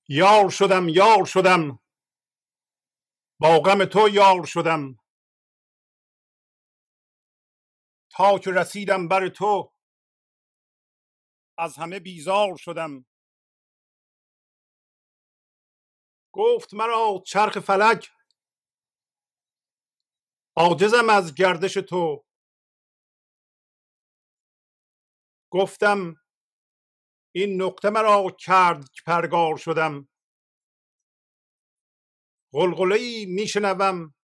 یار شدم یار شدم، با غم تو یار شدم، تا که رسیدم بر تو از همه بیزار شدم. گفت مرا چرخ فلک عاجزم از گردش تو. گفتم این نقطه مرا کرد که پرگار شدم. غلغله‌ای میشنوم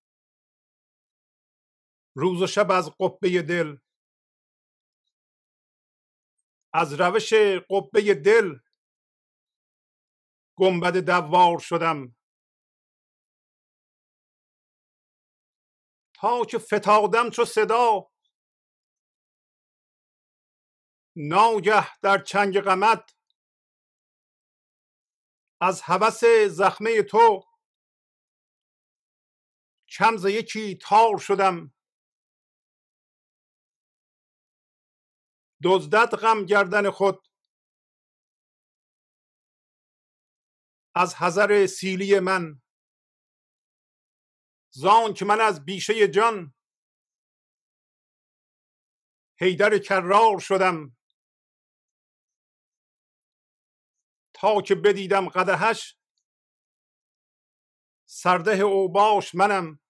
روز و شب از قبه دل، از روش قبه دل گنبد دوار شدم. تا که فتادم چو صدا ناگه در چنگ غمت، از هوس زخمه تو کم ز یکی تار شدم. دزدد غم گردن خود از حذر سیلی من، زان که من از بیشه جان حیدر کرار شدم. تا که بدیدم قدحش سرده اوباش منم.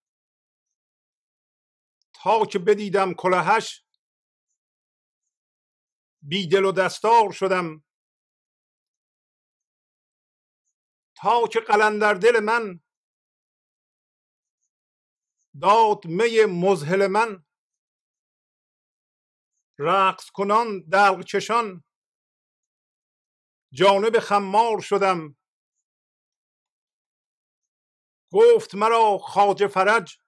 تا که بدیدم کلهش بی دل و دستار شدم. تا که قلندر دل من داد می مذهل من، رقص کنان دلق کشان جانب خمار شدم. گفت مرا خواجه فرج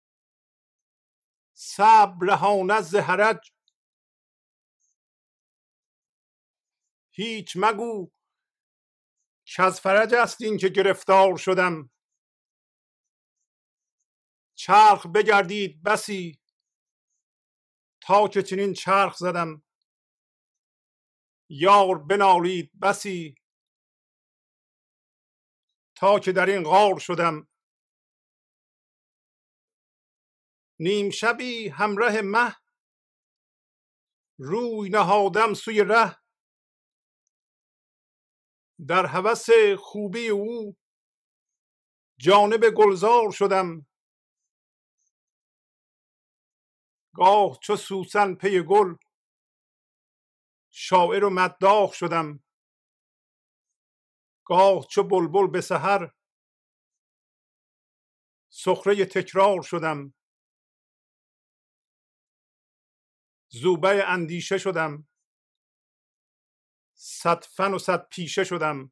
صبر رهانه ز حرج. هیچ مگو کز فرج است این که گرفتار شدم. چرخ بگردید بسی تا که چنین چرخ زدم. یار بنالید بسی تا که در این غار شدم. نیم شبی همراه مه روی نهادم سوی ره. در هوس خوبی او جانب گلزار شدم. گاه چو سوسن پی گل شاعر و مداح شدم. گاه چو بلبل به سحر سخره تکرار شدم. زوبه اندیشه شدم، صد فن و صد پیشه شدم.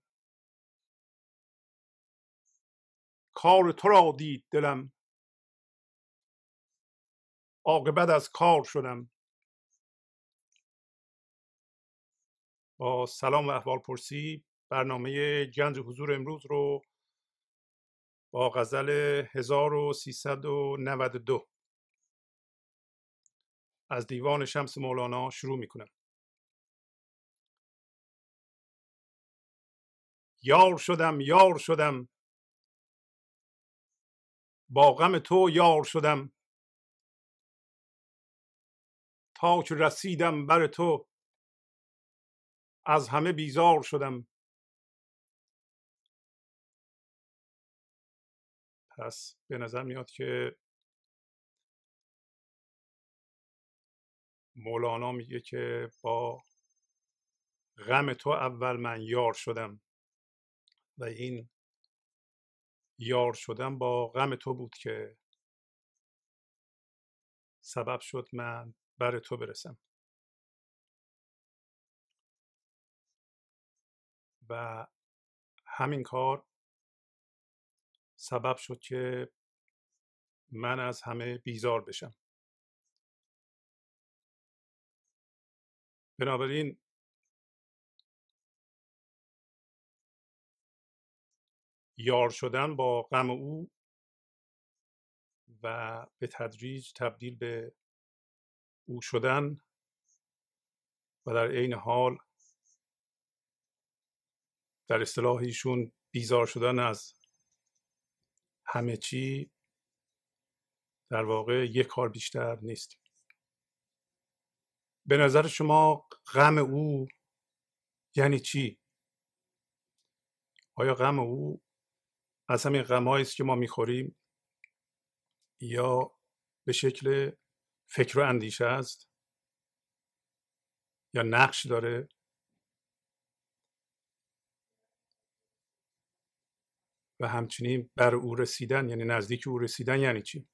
کار تو را دید دلم عاقبت از کار شدم. با سلام و احوالپرسی برنامه گنج حضور امروز رو با غزل 1392 از دیوان شمس مولانا شروع می کنم. یار شدم یار شدم، با غم تو یار شدم، تا که رسیدم بر تو از همه بیزار شدم. پس به نظر میاد که مولانا میگه که با غم تو اول من یار شدم و این یار شدم با غم تو بود که سبب شد من بر تو برسم و همین کار سبب شد که من از همه بیزار بشم. بنابراین یار شدن با غم او و به تدریج تبدیل به او شدن و در عین حال در اصطلاح ایشون بیزار شدن از همه چی در واقع یک کار بیشتر نیست. به نظر شما غم او یعنی چی؟ آیا غم او از همین غم‌هایی است که ما می‌خوریم یا به شکل فکر و اندیشه است یا نقش داره؟ و همچنین بر او رسیدن یعنی نزدیک او رسیدن یعنی چی؟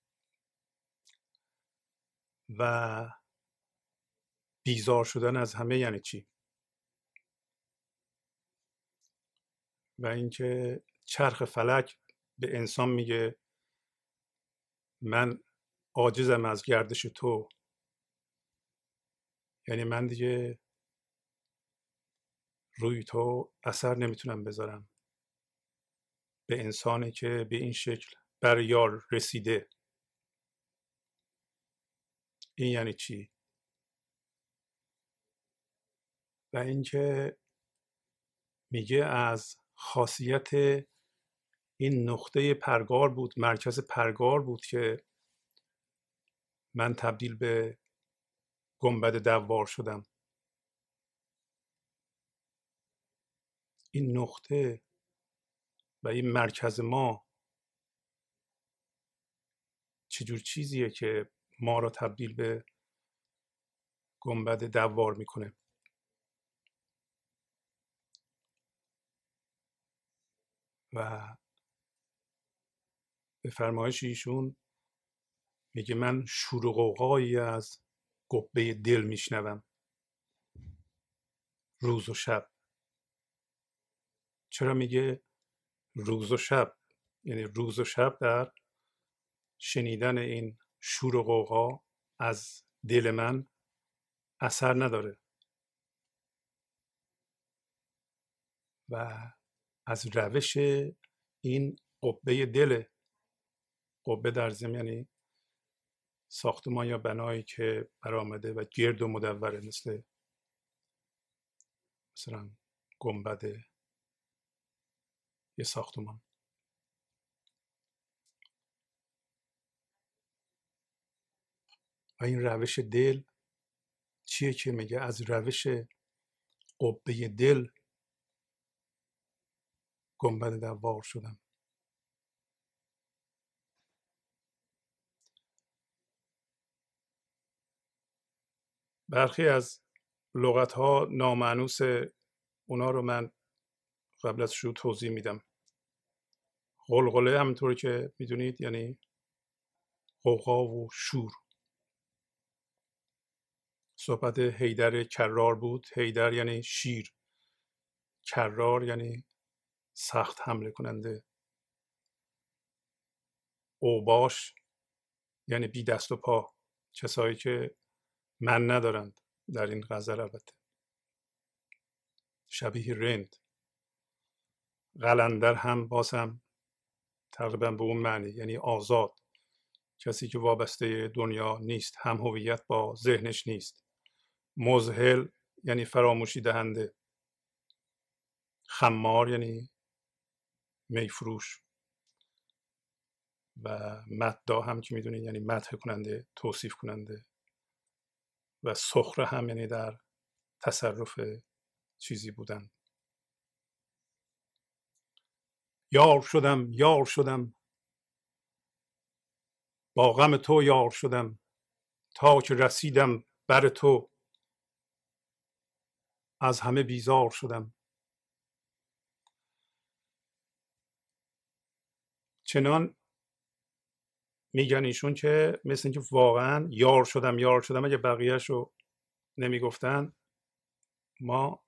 و بیزار شدن از همه یعنی چی؟ و اینکه چرخ فلک به انسان میگه من عاجزم از گردش تو، یعنی من دیگه روی تو اثر نمیتونم بذارم. به انسانی که به این شکل بر یار رسیده، این یعنی چی؟ و اینکه میگه از خاصیت این نقطه پرگار بود، مرکز پرگار بود که من تبدیل به گنبد دوار شدم. این نقطه و این مرکز ما چجور چیزیه که ما را تبدیل به گنبد دوار میکنه؟ و به فرمایش ایشون میگه من شور و غوغایی از قبه دل میشنوم روز و شب. چرا میگه روز و شب؟ یعنی روز و شب در شنیدن این شور و غوغا از دل من اثر نداره و از روش این قبه دل، قبه در ضمن یعنی ساختمان یا بنایی که برآمده و گرد و مدوره، مثلا گنبد یه ساختمان. و این روش دل چیه که میگه از روش قبه دل گنبد دوار شدم؟ برخی از لغت ها نامانوس، اونا رو من قبل از شروع توضیح میدم. غلغله همونطوری که میدونید یعنی غوغا و شور. صحبت حیدر کرار بود. حیدر یعنی شیر، کرار یعنی سخت حمله کننده. اوباش یعنی بی دست و پا، کسایی که من ندارند. در این غزل البته شبیه رند. قلندر هم بازم تقریبا به اون معنی، یعنی آزاد، کسی که وابسته دنیا نیست، هم هویت با ذهنش نیست. مذهل یعنی فراموشی دهنده. خمار یعنی میفروش. و مداح هم که میدونید یعنی مدح کننده، توصیف کننده. و سخره هم یعنی در تصرف چیزی بودن. یار شدم یار شدم با غم تو یار شدم، تا که رسیدم بر تو از همه بیزار شدم. چنان میگن ایشون که مثل اینکه واقعا یار شدم یار شدم، اگه بقیهش رو نمیگفتن ما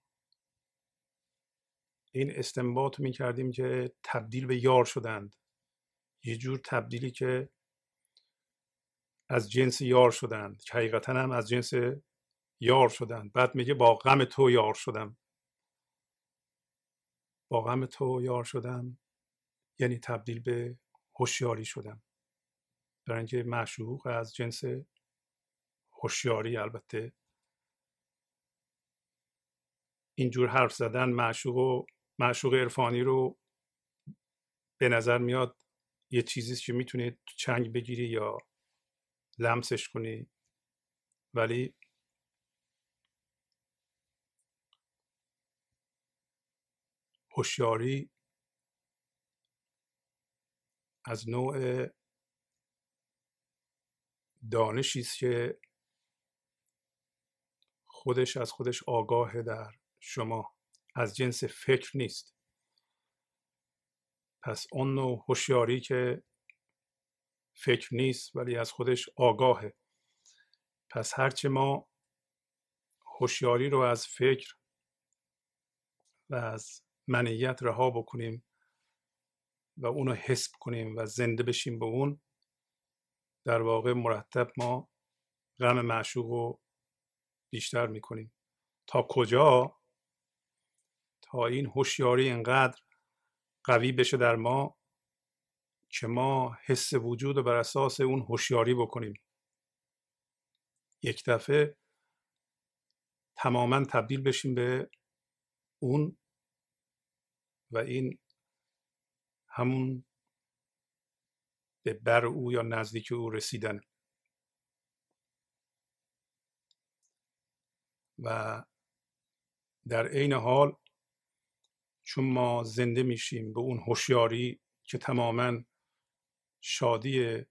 این استنباط رو میکردیم که تبدیل به یار شدند. یه جور تبدیلی که از جنس یار شدند، که حقیقتا هم از جنس یار شدند. بعد میگه با غم تو یار شدم. با غم تو یار شدم یعنی تبدیل به هوشیاری شدم. برای اینکه معشوق از جنس هوشیاری، البته اینجور حرف زدن معشوق عرفانی رو به نظر میاد یه چیزی که میتونی تو چنگ بگیری یا لمسش کنی، ولی هوشیاری از نوع دانشی است که خودش از خودش آگاهه در شما، از جنس فکر نیست. پس اون نوع هوشیاری که فکر نیست ولی از خودش آگاهه. پس هرچه ما هوشیاری رو از فکر و از منیت رها بکنیم و اونو حس کنیم و زنده بشیم به اون، در واقع مرتب ما غم معشوق رو بیشتر میکنیم. تا کجا؟ تا این هوشیاری اینقدر قوی بشه در ما که ما حس وجود رو بر اساس اون هوشیاری بکنیم. یک دفعه تماما تبدیل بشیم به اون و این همون به بر او یا نزدیک او رسیدن. و در عین حال چون ما زنده میشیم به اون هوشیاری که تماما شادیه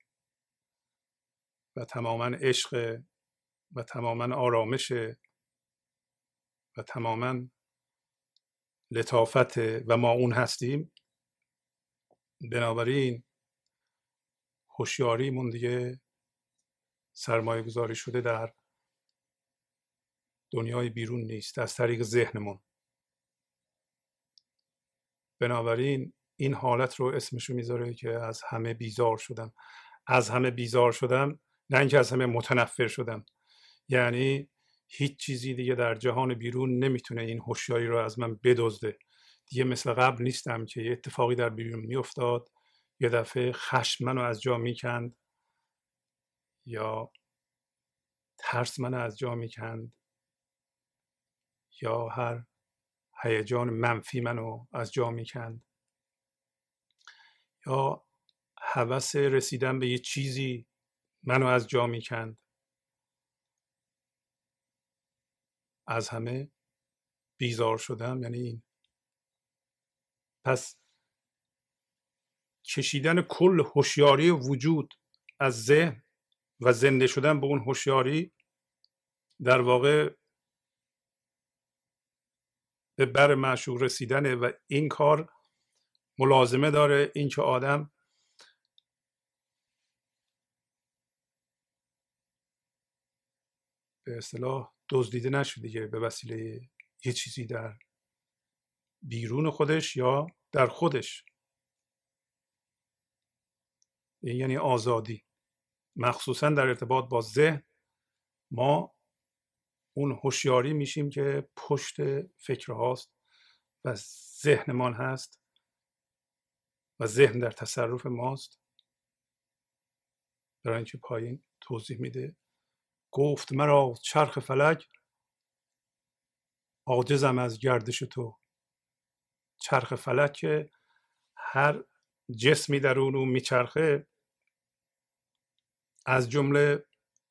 و تماما عشق و تماما آرامشه و تماما لطافت و ما اون هستیم، بنابراین هوشیاریمون دیگه سرمایه گذاری شده در دنیای بیرون نیست، از طریق ذهنمون. بنابراین این حالت رو اسمشو میذاره که از همه بیزار شدم. از همه بیزار شدم، نه اینکه از همه متنفر شدم، یعنی هیچ چیزی دیگه در جهان بیرون نمیتونه این هوشیاری رو از من بدزده. دیگه مثل قبل نیستم که یه اتفاقی در بیرون میافتاد یه دفعه خشم منو از جا میکند یا ترس منو از جا میکند یا هر هیجان منفی منو از جا میکند یا هوس رسیدن به یه چیزی منو از جا میکند. از همه بیزار شدم یعنی این. پس کشیدن کل هوشیاری وجود از ذهن و زنده شدن به اون هوشیاری در واقع به بر معشوق رسیدنه و این کار ملازمه داره اینکه آدم به اصطلاح دزدیده نشه دیگه به وسیله یه چیزی در بیرون خودش یا در خودش. این یعنی آزادی. مخصوصا در ارتباط با ذهن ما اون هوشیاری میشیم که پشت فکر هاست و ذهنمان هست و ذهن در تصرف ماست. برای اینکه پایین توضیح میده گفت مرا چرخ فلک عاجزم از گردش تو. چرخ فلک که هر جسمی در اون میچرخه، از جمله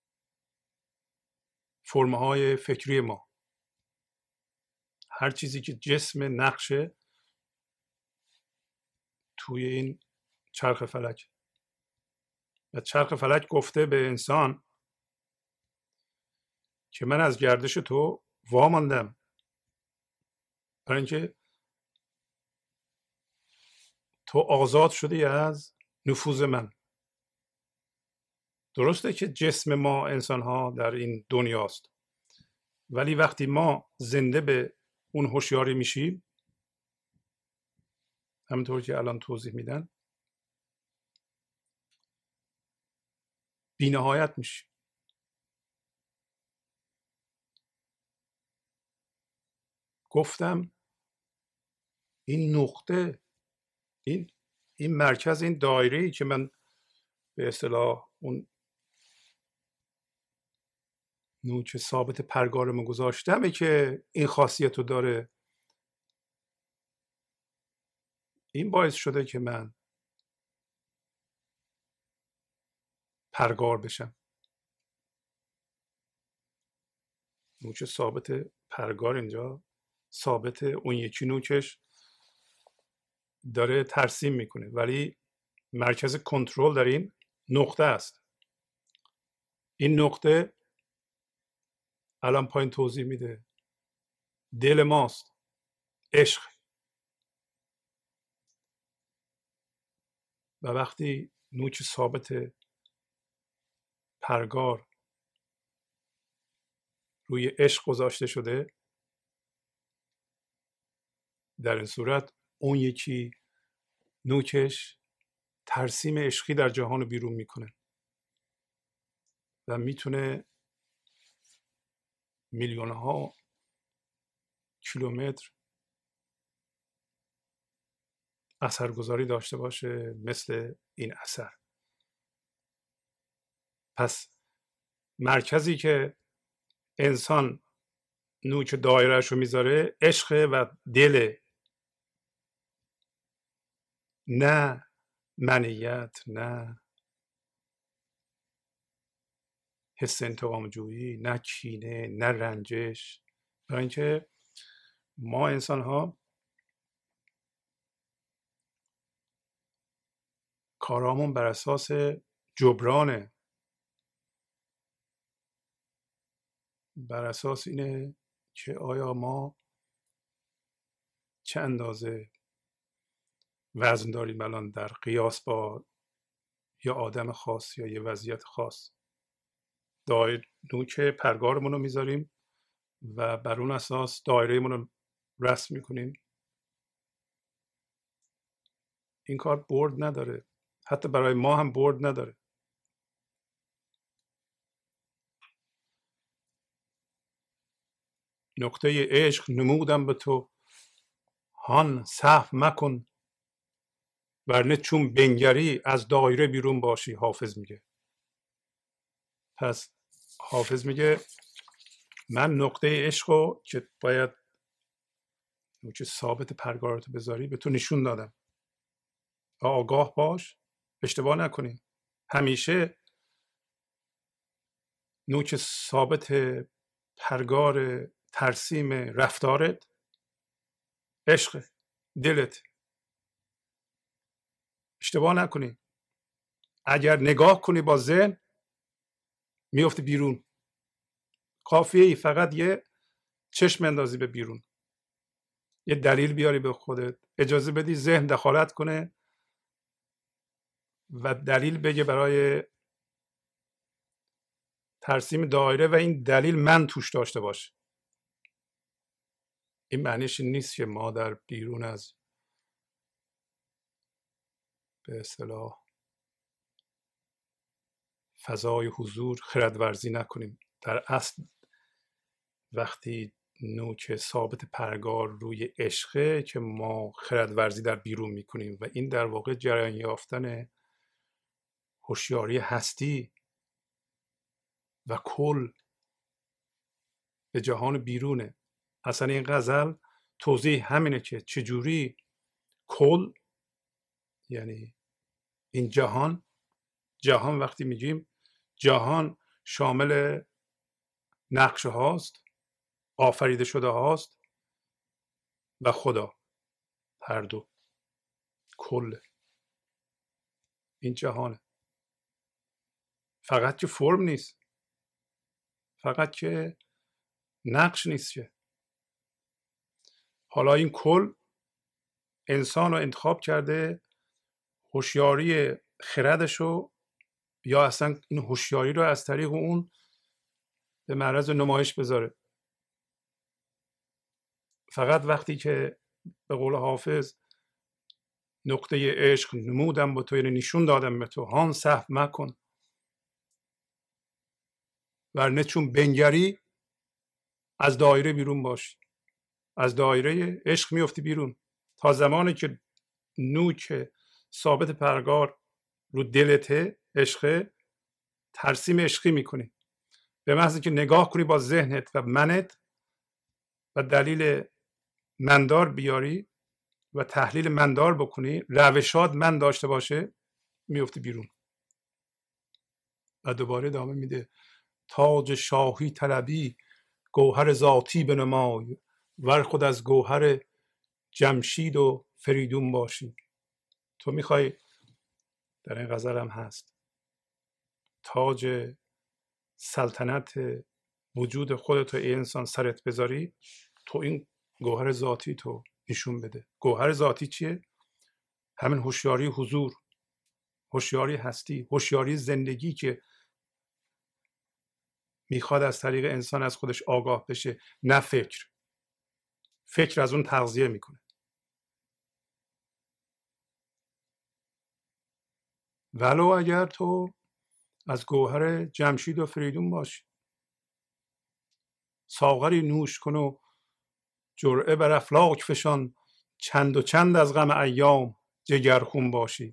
فرم‌های فکری ما، هر چیزی که جسم نقشه توی این چرخ فلک. و چرخ فلک گفته به انسان که من از گردش تو واماندم، برای اینکه تو آزاد شدی از نفوذ من. درسته که جسم ما انسان ها در این دنیاست، ولی وقتی ما زنده به اون هوشیاری میشیم، همونطور که الان توضیح میدن، بی‌نهایت میشیم. گفتم این نقطه، این مرکز، این دایره‌ای که من به اصطلاح اون نوک ثابت پرگارمو گذاشتمه که این خاصیت رو داره. این باعث شده که من پرگار بشم. نوک ثابت پرگار اینجا ثابت، اون یکی نوکش داره ترسیم میکنه، ولی مرکز کنترل در این نقطه است. این نقطه الان پایین توضیح میده دل ماست، عشق. و وقتی نوک ثابت پرگار روی عشق گذاشته شده، در این صورت اون یکی نوکش ترسیم عشقی در جهان رو بیرون میکنه و میتونه میلیون ها کیلومتر اثرگذاری داشته باشه مثل این اثر. پس مرکزی که انسان نوک دایرهش رو میذاره عشق و دل، نه منیت، نه حس انتقام جویی، نه کینه، نه رنجش. برای اینکه ما انسان ها کارامون بر اساس جبرانه، بر اساس اینه که آیا ما چه اندازه وزن داریم الان در قیاس با یه آدم خاص یا یه وضعیت خاص. نوک پرگارمون رو میذاریم و بر اون اساس دایرهمون رو رسم میکنیم. این کار برد نداره، حتی برای ما هم برد نداره. نقطه عشق نمودم به تو، هان سهو مکن، ورنه چون بنگری از دایره بیرون باشی. حافظ میگه. پس حافظ میگه من نقطه عشق رو که باید نوک ثابت پرگارتو بذاری به تو نشون دادم. آگاه باش، اشتباه نکنی. همیشه نوک ثابت پرگار ترسیم رفتارت عشق، دلت. اشتباه نکنی. اگر نگاه کنی با ذهن میفتی بیرون. کافیه ای فقط یه چشم اندازی به بیرون، یه دلیل بیاری به خودت، اجازه بدی ذهن دخالت کنه و دلیل بگه برای ترسیم دایره و این دلیل من توش داشته باشه. این معنیش نیست که ما در بیرون از به اصطلاح فضای حضور خردورزی نکنیم. در اصل وقتی نوک ثابت پرگار روی عشقه که ما خردورزی در بیرون میکنیم و این در واقع جریان یافتن هوشیاری هستی و کل به جهان بیرونه. اصلا این غزل توضیح همینه که چجوری کل، یعنی این جهان وقتی میگیم جهان شامل نقشه هاست، آفریده شده هاست و خدا، هر دو کل این جهانه. فقط که فرم نیست، فقط که نقش نیست. که حالا این کل انسان رو انتخاب کرده هوشیاری خردشو یا اصلا این هوشیاری رو از طریق اون به معرض نمایش بذاره. فقط وقتی که به قول حافظ نقطه عشق نمودم به تو، یعنی نشون دادم به تو، هان سهو مکن، ورنه چون بنگری از دایره بیرون باشی. از دایره عشق میفتی بیرون. تا زمانی که نوک ثابت پرگار رو دلته، عشق، ترسیم عشقی میکنی. به محض که نگاه کنی با ذهنت و منت و دلیل مندار بیاری و تحلیل مندار بکنی، روشات من داشته باشه، میفتی بیرون. و دوباره ادامه میده تاج شاهی طلبی گوهر ذاتی بنمای ور خود از گوهر جمشید و فریدون باشی. تو میخوای، در این غزل هم هست، تاج سلطنت وجود خودت ای انسان سرت بذاری، تو این گوهر ذاتی تو نشون بده. گوهر ذاتی چیه؟ همین هوشیاری حضور، هوشیاری هستی، هوشیاری زندگی که میخواد از طریق انسان از خودش آگاه بشه، نه فکر. فکر از اون تغذیه میکنه. ولو اگر تو از گوهر جمشید و فریدون باشی، ساغری نوش کن و جرعه بر افلاک فشان، چند و چند از غم ایام جگرخون باشی.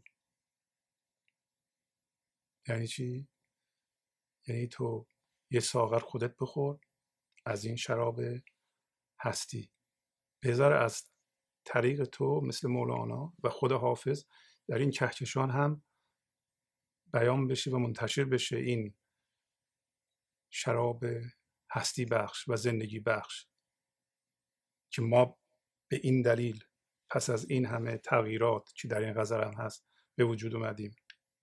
یعنی چی؟ یعنی تو یه ساغر خودت بخور از این شراب هستی، بذار از طریق تو مثل مولانا و خود حافظ در این کهکشان هم بیان بشه و منتشر بشه این شراب هستی بخش و زندگی بخش که ما به این دلیل پس از این همه تغییرات که در این غزل هم هست به وجود اومدیم.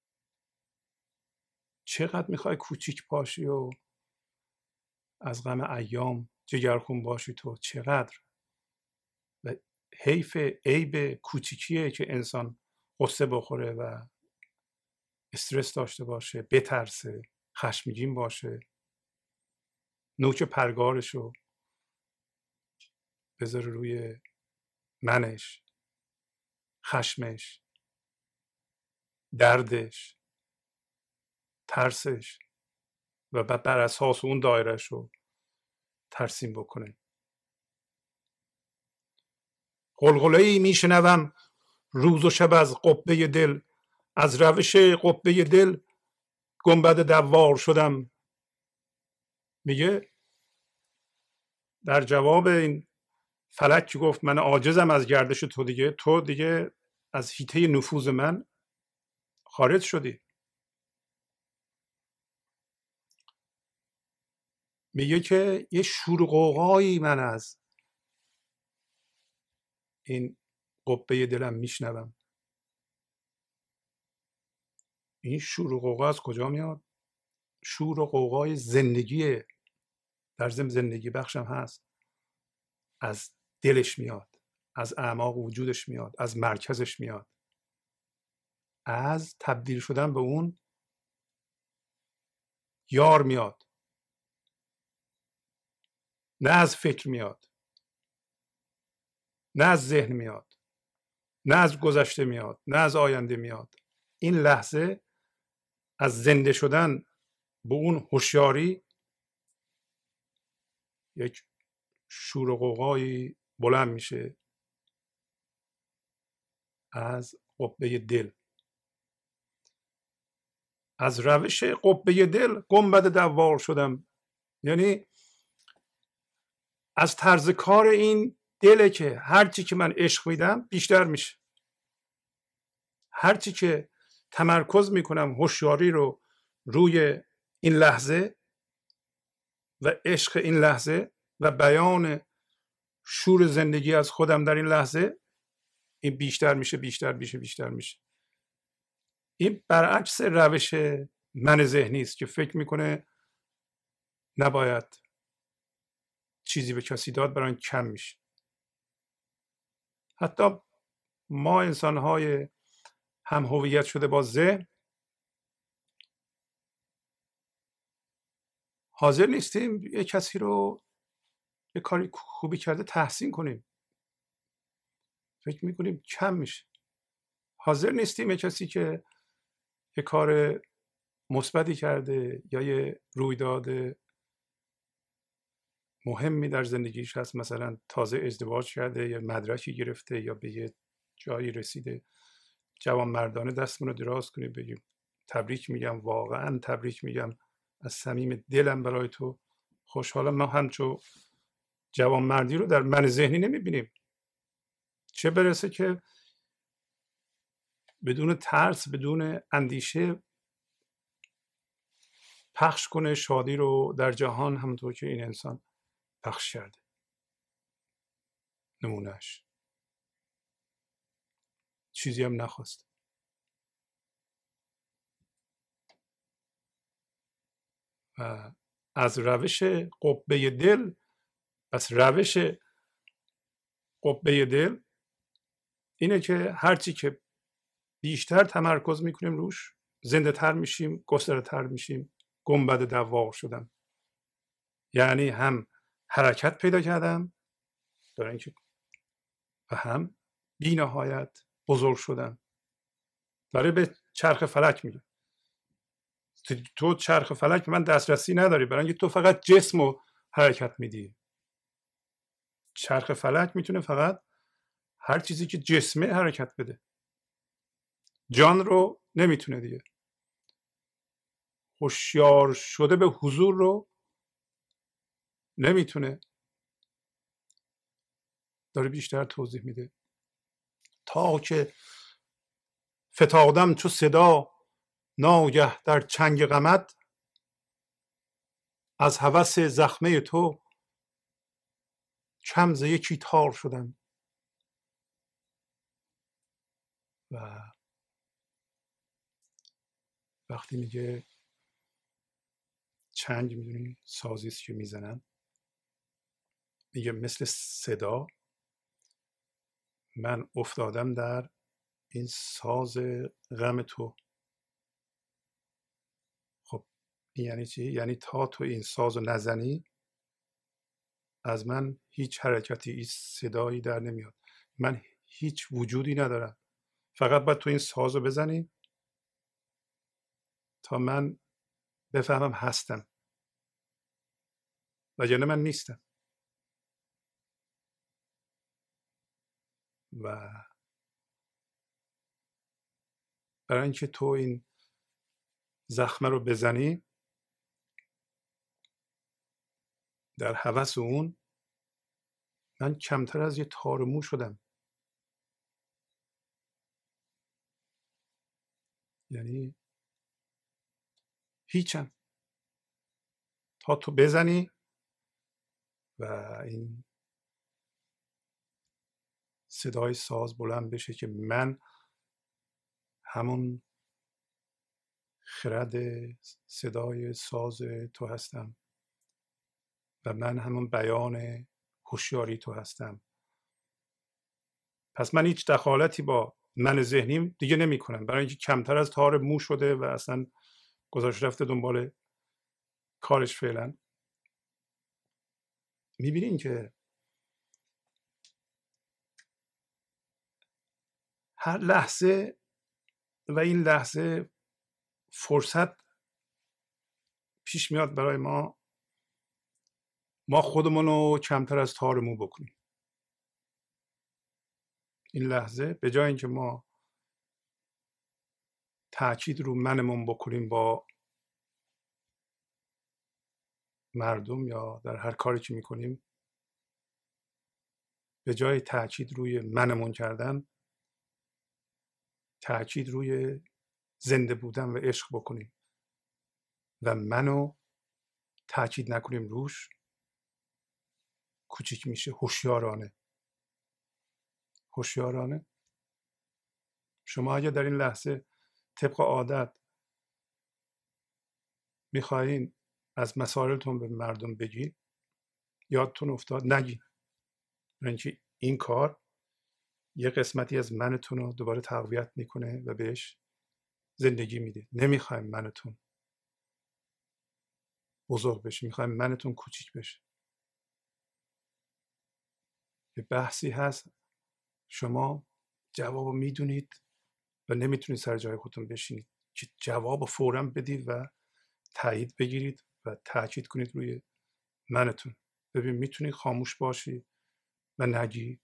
چقدر میخوای کوچیک باشی و از غم ایام جگرخون باشی تو؟ چقدر؟ و حیف عیب کوچیکیه که انسان قصه بخوره و استرس داشته باشه، بترسه، خشمگین باشه، نوک پرگارشو بذاره روی منش، خشمش، دردش، ترسش و بعد بر اساس اون دایرش رو ترسیم بکنه. غلغله‌ای میشنوم روز و شب از قبه دل، از روش قبه دل گنبد دوار شدم. میگه در جواب این فلک که گفت من عاجزم از گردش تو دیگه از حیطه نفوذ من خارج شدی. میگه که یه شور و غوغایی من از این قبه دلم میشنوم. این شور و غوغا از کجا میاد؟ شور و غوغای زندگیه، در ضمن زندگی بخشم هست، از دلش میاد، از اعماق وجودش میاد، از مرکزش میاد، از تبدیل شدن به اون یار میاد، نه از فکر میاد، نه از ذهن میاد، نه از گذشته میاد، نه از آینده میاد. این لحظه از زنده شدن به اون هوشیاری یک شور و غوغایی بلند میشه از قبه دل. از روش قبه دل گنبد دوار شدم. یعنی از طرز کار این دله که هرچی که من عشق میدم بیشتر میشه، هرچی که تمرکز میکنم هوشیاری رو روی این لحظه و عشق این لحظه و بیان شور زندگی از خودم در این لحظه، این بیشتر میشه، بیشتر میشه، بیشتر میشه. این برعکس روش من ذهنی است که فکر میکنه نباید چیزی به کسی داد برای کم میشه. حتی ما انسانهای هم هویت شده با ذهن حاضر نیستیم یه کسی رو یه کاری خوبی کرده تحسین کنیم، فکر میکنیم کم میشه. حاضر نیستیم یه کسی که یه کار مثبتی کرده یا یه رویداد مهمی در زندگیش هست، مثلا تازه ازدواج کرده یا مدرکی گرفته یا به یه جایی رسیده، جوان مردانه دستمون رو دراز کنیم بگیم تبریک میگم، واقعا تبریک میگم، از صمیم دلم برای تو خوشحالم. ما همچو جوان مردی رو در من ذهنی نمیبینیم، چه برسه که بدون ترس، بدون اندیشه پخش کنه شادی رو در جهان، همونطور که این انسان پخش کرده. نمونهش چیزی هم نخواست. و از روش قبه دل، پس روش قبه دل اینه که هرچی که بیشتر تمرکز میکنیم روش، زنده تر میشیم، گسترده تر میشیم. گنبد دوار شدم، یعنی هم حرکت پیدا کردم برای اینکه، و هم بی نهایت بزرگ شدم. داره به چرخ فلک میگه تو چرخ فلک من دسترسی نداری، برای اینکه تو فقط جسم رو حرکت میدی. چرخ فلک میتونه فقط هر چیزی که جسمه حرکت بده، جان رو نمیتونه دیگه. هوشیار شده به حضور رو نمیتونه. داره بیشتر توضیح میده. تا که فتادم چو صدا ناگه در چنگ غمت، از هوس زخمه تو کم ز یکی تار شدم. و وقتی میگه چنگ، میدونی سازی است که میزنن، میگه مثل صدا من افتادم در این ساز غم تو. خب این یعنی چی؟ یعنی تا تو این ساز رو نزنی از من هیچ حرکتی، هیچ صدایی در نمیاد. من هیچ وجودی ندارم. فقط باید تو این ساز رو بزنی تا من بفهمم هستم، وگرنه من نیستم. و برای اینکه تو این زخمه رو بزنی در هوس اون، من کمتر از یه تار مو شدم. یعنی هیچم تا تو بزنی و این صدای ساز بلند بشه که من همون خرد صدای ساز تو هستم و من همون بیان هوشیاری تو هستم. پس من هیچ دخالتی با من ذهنیم دیگه نمی کنم، برای اینکه کمتر از تار مو شده و اصلا گذاشت رفته دنبال کارش. فعلا میبینین که هر لحظه و این لحظه فرصت پیش میاد برای ما خودمون رو کمتر از تار مو بکنیم. این لحظه به جای اینکه ما تاکید رو منمون بکنیم با مردم یا در هر کاری که میکنیم، به جای تاکید روی منمون کردن، تاکید روی زنده بودن و عشق بکنیم و منو تاکید نکنیم روش. کوچیک میشه. هوشیارانه. هوشیارانه شما اگه در این لحظه طبق عادت میخواین از مسائلتون به مردم بگین، یادتون افتاد نگین، اینکه این کار یه قسمتی از منتون رو دوباره تقویت میکنه و بهش زندگی میده. نمیخوایم منتون بزرگ بشه، میخوایم منتون کوچیک بشه. یه بحثی هست شما جواب میدونید و نمیتونید سر جای خودتون بشینید که جواب فوراً بدید و تایید بگیرید و تاکید کنید روی منتون. ببین میتونی خاموش باشی و نگی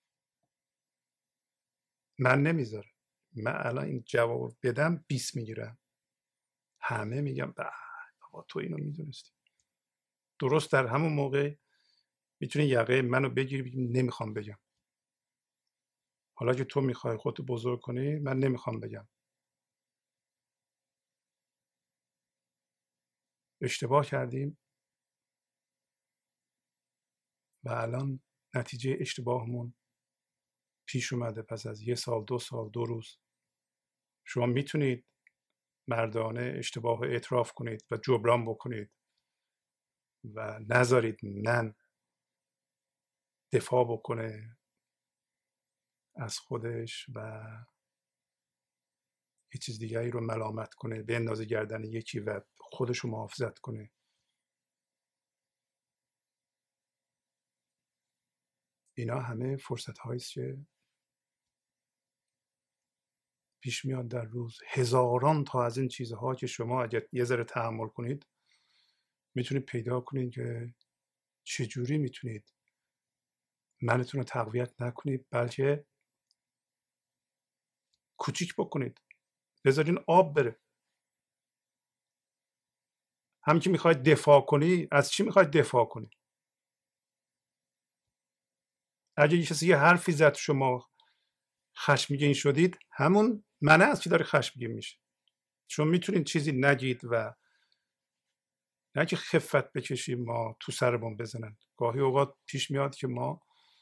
من نمیذاره. من الان این جواب بدم 20 میگیرم، همه میگم بابا تو اینو میدونستی. درست در همون موقع میتونی یقه منو بگیری بگی نمیخوام بگم. حالا که تو میخوای خودتو بزرگ کنی من نمیخوام بگم. اشتباه کردیم و الان نتیجه اشتباهمون پیش اومده. پس از 1 سال، 2 سال، 2 روز شما میتونید مردانه اشتباه رو اعتراف کنید و جبران بکنید و نذارید من دفاع بکنه از خودش و یه چیز دیگری رو ملامت کنه، به اندازه گردن یکی و خودش رو محافظت کنه. اینا همه فرصت هاییست که پیش میاد در روز. هزاران تا از این چیزها که شما اگر یه ذره تحمل کنید میتونید پیدا کنید که چجوری میتونید منتون رو تقویت نکنید، بلکه کوچیک بکنید، بذارین آب بره. هم که میخواید دفاع کنی، از چی میخواید دفاع کنی؟ اگه یه کسی یه حرفی زد شما خشمگین شدید، همون منه است که داره خشمگین میشه. چون میتونید چیزی نگید و نه که خفت بکشیم ما تو سرمون بزنن. گاهی اوقات پیش میاد که ما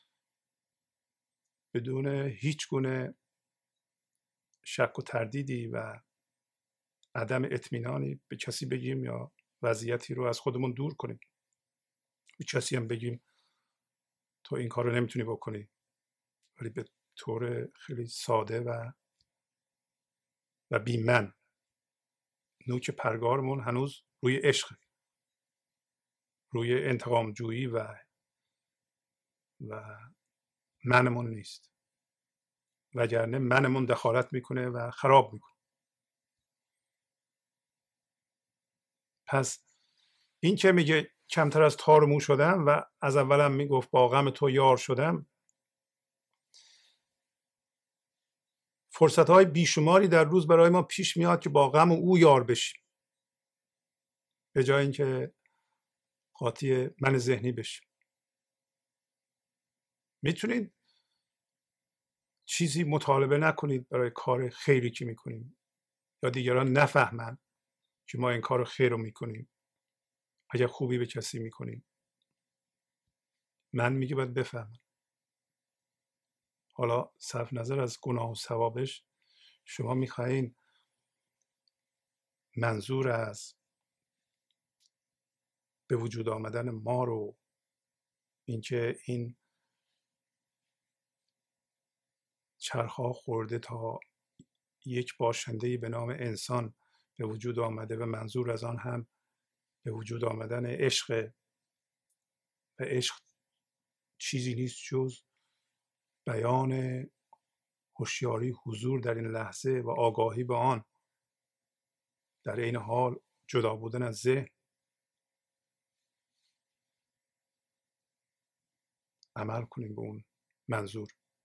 بدون هیچ گونه شک و تردیدی و عدم اطمینانی به کسی بگیم یا وضعیتی رو از خودمون دور کنیم. به کسی هم بگیم تو این کار رو نمیتونی بکنی، ولی به طور خیلی ساده و بی‌من. نوک پرگارمون هنوز روی عشق، روی انتقام جویی و منمون نیست، وگرنه منمون دخالت میکنه و خراب میکنه. پس این که میگه کمتر از تار و مو شدم و از اولم میگفت با غم تو یار شدم، فرصت‌های بیشماری در روز برای ما پیش میاد که با غم او یار بشیم، به جای اینکه قاطی من ذهنی بشیم. میتونید چیزی مطالبه نکنید برای کار خیری که میکنیم یا دیگران نفهمن که ما این کار خیر رو میکنیم. اگر خوبی به کسی میکنیم، من میگه باید بفهمن. حالا صرف نظر از گناه و ثوابش، شما میخواین منظور از به وجود آمدن ما رو، اینکه این چرخها خورده تا یک باشنده‌ای به نام انسان به وجود آمده و منظور از آن هم به وجود آمدن عشق، و عشق چیزی نیست جز بیان هوشیاری حضور در این لحظه و آگاهی به آن، در این حال جدا بودن از ذهن. عمل کنیم به اون منظور.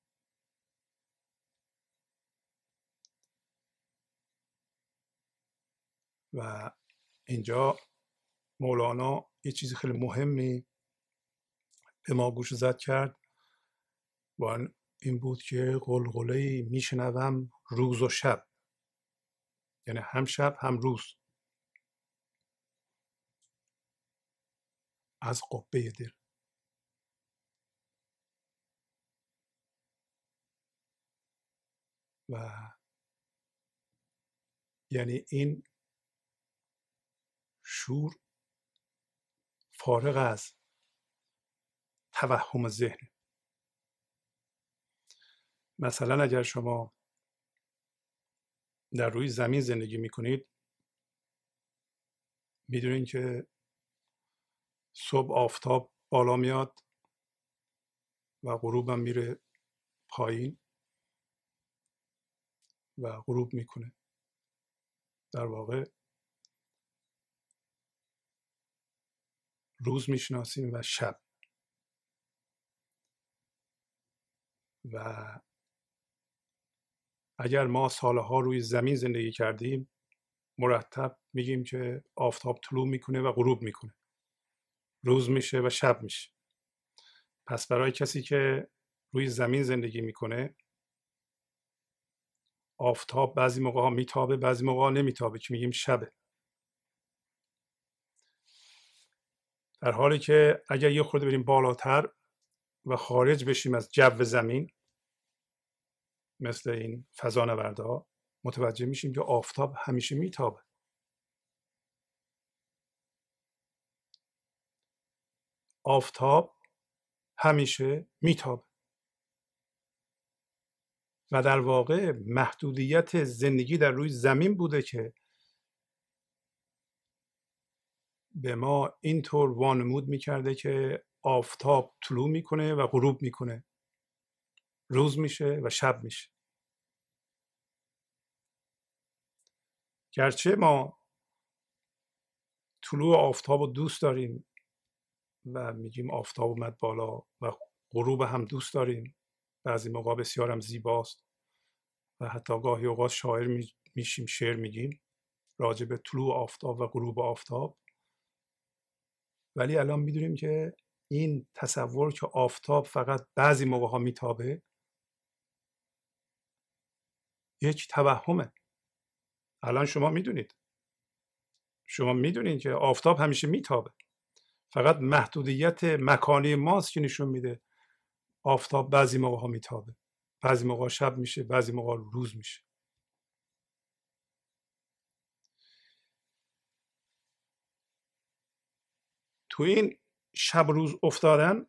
و اینجا مولانا یه چیز خیلی مهمی به ما گوش زد کرد و این بود که غلغله میشنوم روز و شب، یعنی هم شب هم روز، از قبه دل. و یعنی این شور فارغ از توهم ذهن. مثلا اگر شما در روی زمین زندگی میکنید، میدونید که صبح آفتاب بالا میاد و غروب هم میره پایین و غروب میکنه. در واقع روز میشناسیم و شب. و اگر ما سالها روی زمین زندگی کردیم، مرتب میگیم که آفتاب طلوع میکنه و غروب میکنه، روز میشه و شب میشه. پس برای کسی که روی زمین زندگی میکنه، آفتاب بعضی موقع ها میتابه، بعضی موقع ها نمیتابه، که میگیم شبه. در حالی که اگر یه خورده بریم بالاتر و خارج بشیم از جو زمین، مثل این فضانوردها، متوجه میشیم که آفتاب همیشه میتابه. آفتاب همیشه میتابه و در واقع محدودیت زندگی در روی زمین بوده که به ما اینطور وانمود میکرده که آفتاب طلوع میکنه و غروب میکنه، روز میشه و شب میشه. گرچه ما طلوع آفتاب رو دوست داریم و میگیم آفتاب اومد بالا و غروب هم دوست داریم، بعضی موقع بسیار هم زیباست و حتی گاهی اوقات شاعر میشیم، شعر میگیم راجع به طلوع آفتاب و غروب آفتاب. ولی الان میدونیم که این تصور که آفتاب فقط بعضی موقع ها میتابه یک توهمه. الان شما میدونید که آفتاب همیشه میتابه، فقط محدودیت مکانی ماست که نشون میده آفتاب بعضی موقع ها میتابه، بعضی موقع شب میشه، بعضی موقع روز میشه. تو این شب روز افتادن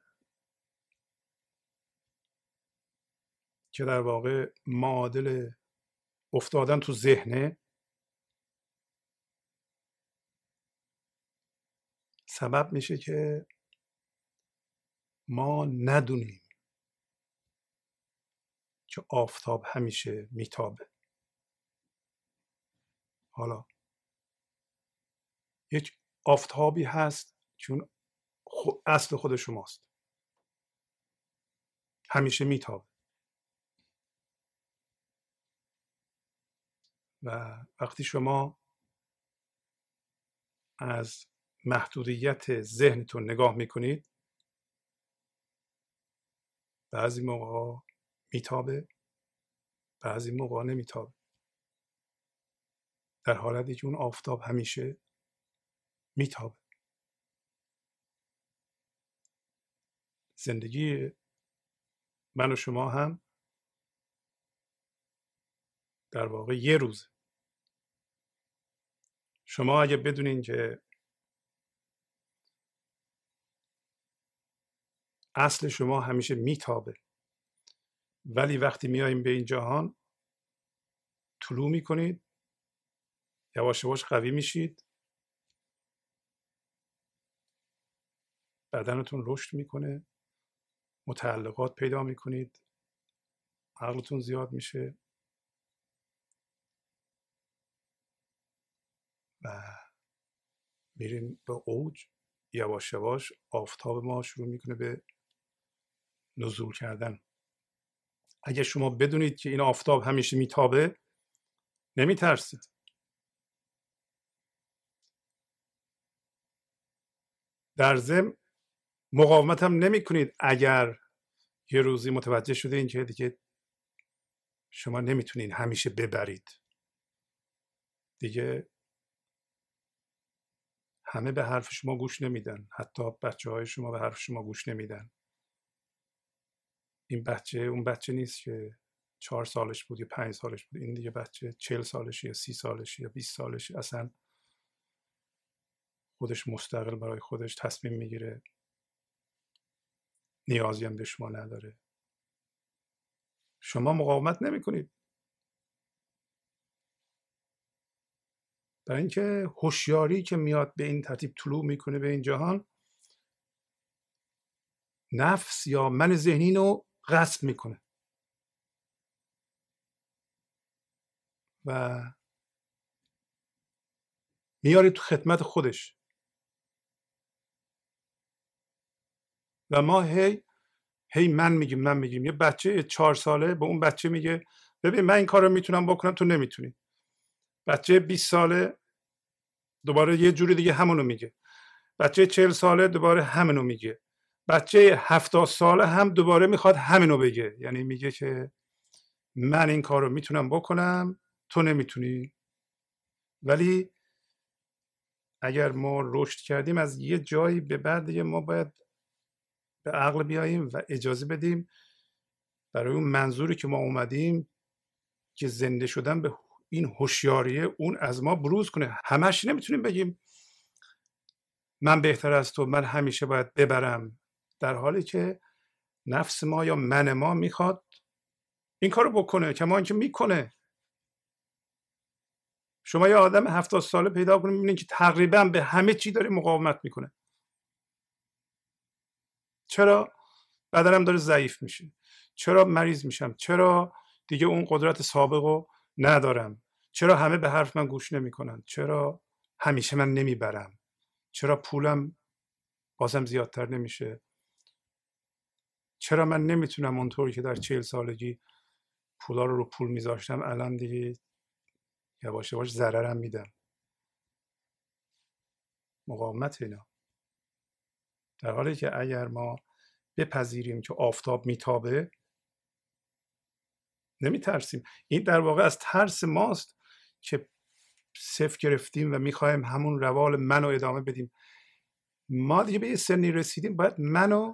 که در واقع معادل افتادن تو ذهنه، سبب میشه که ما ندونیم که آفتاب همیشه میتابه. حالا یک آفتابی هست چون اصل خود شماست، همیشه میتابه و وقتی شما از محدودیت ذهنتون نگاه میکنید، بعضی موقع میتابه، بعضی موقع نمیتابه، در حالتی که اون آفتاب همیشه میتابه. زندگی من و شما هم در واقع یه روزه. شما اگه بدونین که اصل شما همیشه میتابه، ولی وقتی میاییم به این جهان طلوع میکنید، یواش یواش قوی میشید، بدنتون رشد میکنه، متعلقات پیدا میکنید، عقلتون زیاد میشه و میریم به اوج. یواش یواش آفتاب ما شروع میکنه به نزول کردن. اگه شما بدونید که این آفتاب همیشه میتابه، نمیترسید. در ضمن مقاومت هم نمی کنید. اگر یه روزی متوجه شده این که دیگه شما نمیتونین همیشه ببرید، دیگه همه به حرف شما گوش نمیدن، حتی بچه های شما به حرف شما گوش نمیدن. این بچه اون بچه نیست که 4 سالش بود یا 5 سالش بود، این دیگه بچه 40 سالشه یا 30 سالشه یا 20 سالشه، اصلا خودش مستقل برای خودش تصمیم میگیره، نیازی هم به شما نداره. شما مقاومت نمی کنید، برای اینکه هوشیاری که میاد به این ترتیب طلوع میکنه به این جهان، نفس یا من ذهنی رو غصب میکنه و میاره تو خدمت خودش و ما هی من میگیم. یه بچه 4 ساله به اون بچه میگه ببین من این کار رو میتونم بکنم، تو نمیتونی. بچه 20 ساله دوباره یه جوری دیگه همونو میگه. بچه 40 ساله دوباره همونو میگه. بچه 70 ساله هم دوباره میخواد همینو بگه، یعنی میگه که من این کار رو میتونم بکنم، تو نمیتونی. ولی اگر ما رشد کردیم از یه جایی به بعد دیگه ما باید به عقل بیاییم و اجازه بدیم برای اون منظوری که ما اومدیم که زنده شدن به این هوشیاریه اون از ما بروز کنه. همش نمیتونیم بگیم من بهتر از تو، من همیشه باید ببرم، در حالی که نفس ما یا من ما میخواد این کارو بکنه، کما اینکه میکنه. شما یه آدم 70 ساله پیدا کنید میبینید که تقریبا به همه چی داره مقاومت میکنه. چرا؟ بدنم داره ضعیف میشه، چرا مریض میشم، چرا دیگه اون قدرت سابقو ندارم، چرا همه به حرف من گوش نمیکنن، چرا همیشه من نمیبرم، چرا پولم بازم زیادتر نمیشه، چرا من نمیتونم اونطوری که در 40 سالگی پولا رو پول میذاشتم الان دیگه یواش یواش ضررم میدم. مقاومت اینا. در حالی که اگر ما بپذیریم که آفتاب میتابه نمیترسیم. این در واقع از ترس ماست که صفر گرفتیم و میخوایم همون روال منو ادامه بدیم. ما دیگه به یه سنی رسیدیم باید منو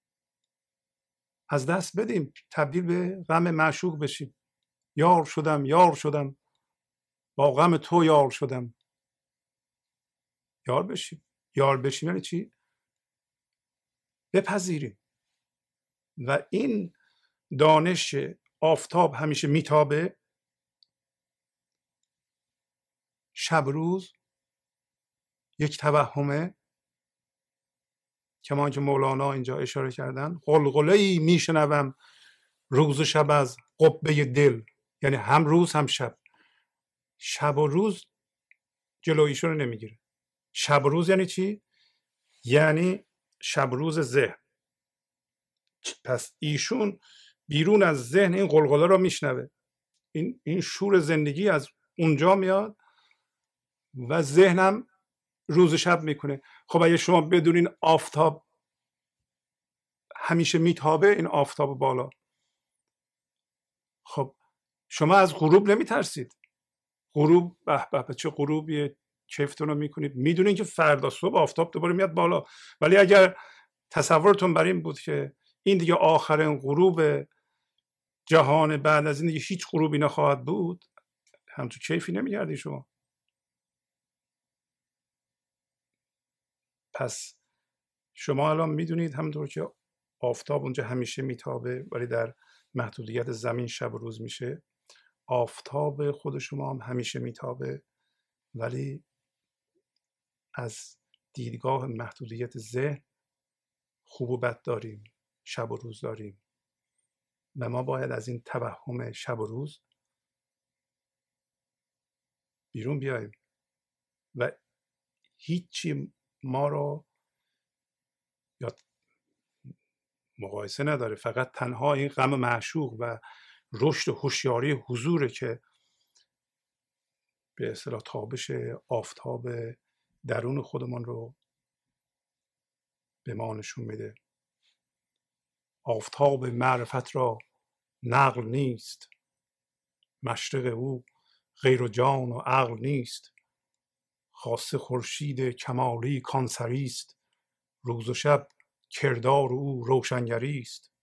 از دست بدیم، تبدیل به غم معشوق بشیم. یار شدم یار شدم با غم تو یار شدم. یار بشیم. یار بشیم یعنی چی؟ بپذیریم. و این دانش آفتاب همیشه میتابه، شب روز یک توهمه، کما که مولانا اینجا اشاره کردن. غلغله‌ای میشنوم روز و شب از قبه دل، یعنی هم روز هم شب. شب و روز جلویشو رو نمیگیره. شب و روز یعنی چی؟ یعنی شب روز ذهن. پس ایشون بیرون از ذهن این غلغله رو میشنوه. این شور زندگی از اونجا میاد و ذهنم روز شب میکنه. خب اگه شما بدونین آفتاب همیشه میتابه، این آفتاب بالا، خب شما از غروب نمیترسید. غروب به به چه غروبیه، کیفتون رو میکنید، میدونین که فردا صبح آفتاب دوباره میاد بالا. ولی اگر تصورتون بر این بود که این دیگه آخرین غروب جهان، بعد از این دیگه هیچ غروبی نخواهد بود، همچون کیفی نمیگردی شما. پس شما الان میدونید همونطور که آفتاب اونجا همیشه میتابه ولی در محدودیت زمین شب و روز میشه، آفتاب خود شما هم همیشه میتابه ولی از دیدگاه محدودیت ذهن خوب و بد داریم، شب و روز داریم و ما باید از این توهم شب و روز بیرون بیاییم و هیچی ما رو یا مقایسه نداره. فقط تنها این غم معشوق و رشد هوشیاری حضوره که به اصطلاح تابش آفتاب درون خودمان رو به ما نشون میده. آفتاب معرفت را نقل نیست، مشرق او غیر و جان و عقل نیست. خاصه خورشید کمالی کانسری است، روز و شب کردار او روشنگری است.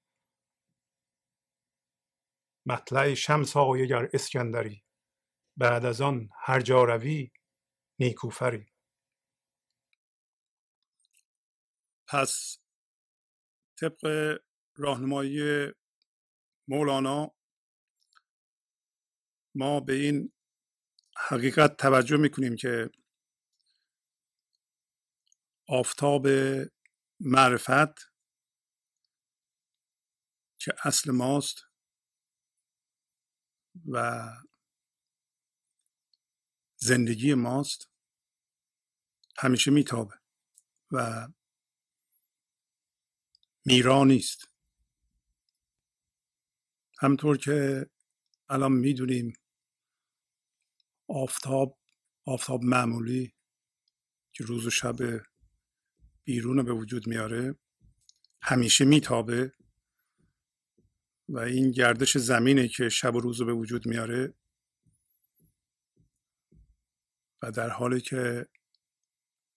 مطلع شمس آیه گر اسکندری، بعد از آن هر جا روی نیکوفری. پس طبق راهنمایی مولانا ما به این حقیقت توجه میکنیم که آفتاب معرفت که اصل ماست و زندگی ماست همیشه میتابه و میرا نیست. همطور که الان میدونیم آفتاب معمولی که روز و شب بیرون به وجود میاره همیشه میتابه و این گردش زمینه که شب و روز به وجود میاره و در حالی که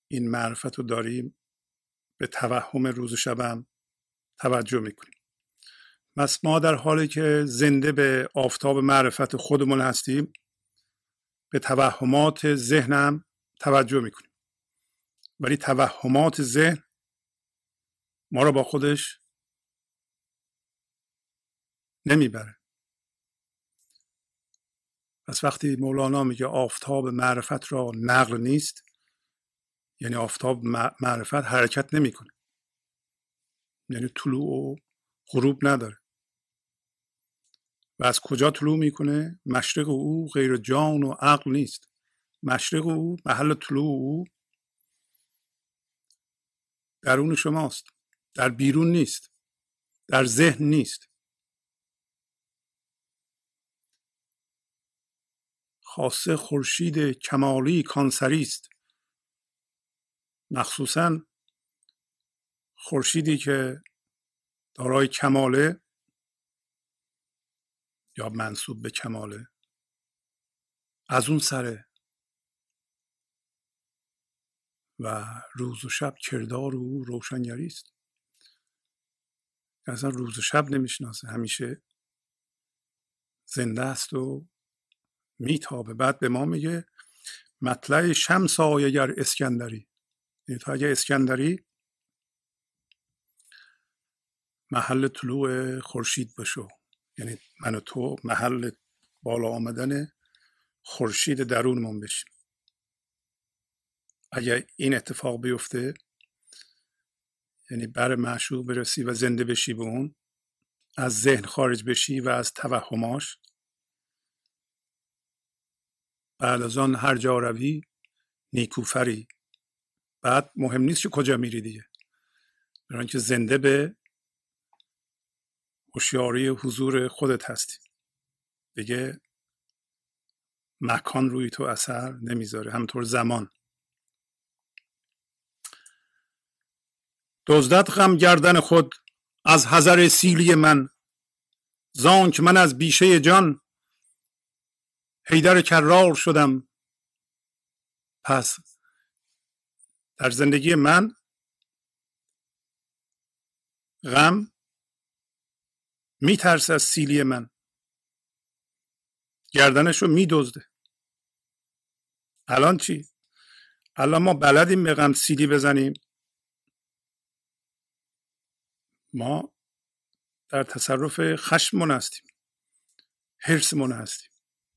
این معرفت رو داریم به توهم روز و شبم توجه میکنیم. پس ما در حالی که زنده به آفتاب معرفت خودمون هستیم به توهمات ذهنم توجه میکنیم، ولی توهمات ذهن ما رو با خودش نمیبره. پس وقتی مولانا میگه آفتاب معرفت را نقل نیست، یعنی آفتاب معرفت حرکت نمیکنه، یعنی طلوع و غروب نداره. و از کجا طلوع میکنه؟ مشرق او غیر جان و عقل نیست. مشرق او، محل طلوع او درون شماست، در بیرون نیست، در ذهن نیست. خاصه خورشید کمالی کانسری است، مخصوصا خورشیدی که دارای کماله یا منسوب به کماله، از اون سره و روز و شب کردار او روشنگری است. اصلا روز و شب نمیشناسه، همیشه زنده است و میتابه. بعد به ما میگه مطلع شمس آی اگر اسکندری، یعنی تو اگر اسکندری محل طلوع خورشید بشو، یعنی من و تو محل بالا آمدن خورشید درونمون بشیم. اگر این اتفاق بیفته، یعنی بر معشوق برسی و زنده بشی به اون، از ذهن خارج بشی و از توهماش، بعد از آن هر جا روی نیکوفری. بعد مهم نیست که کجا میری دیگه، برای اینکه زنده به هوشیاری حضور خودت هستی دیگه. مکان روی تو اثر نمیذاره، همطور زمان. دزدد غم گردن خود از حذر سیلی من، زانک من از بیشه جان حیدر کرار شدم. پس در زندگی من غم میترسه از سیلی من، گردنش رو میدزده. الان چی؟ الان ما بلدیم به غم سیلی بزنیم؟ ما در تصرف خشممون هستیم، حرصمون هستیم.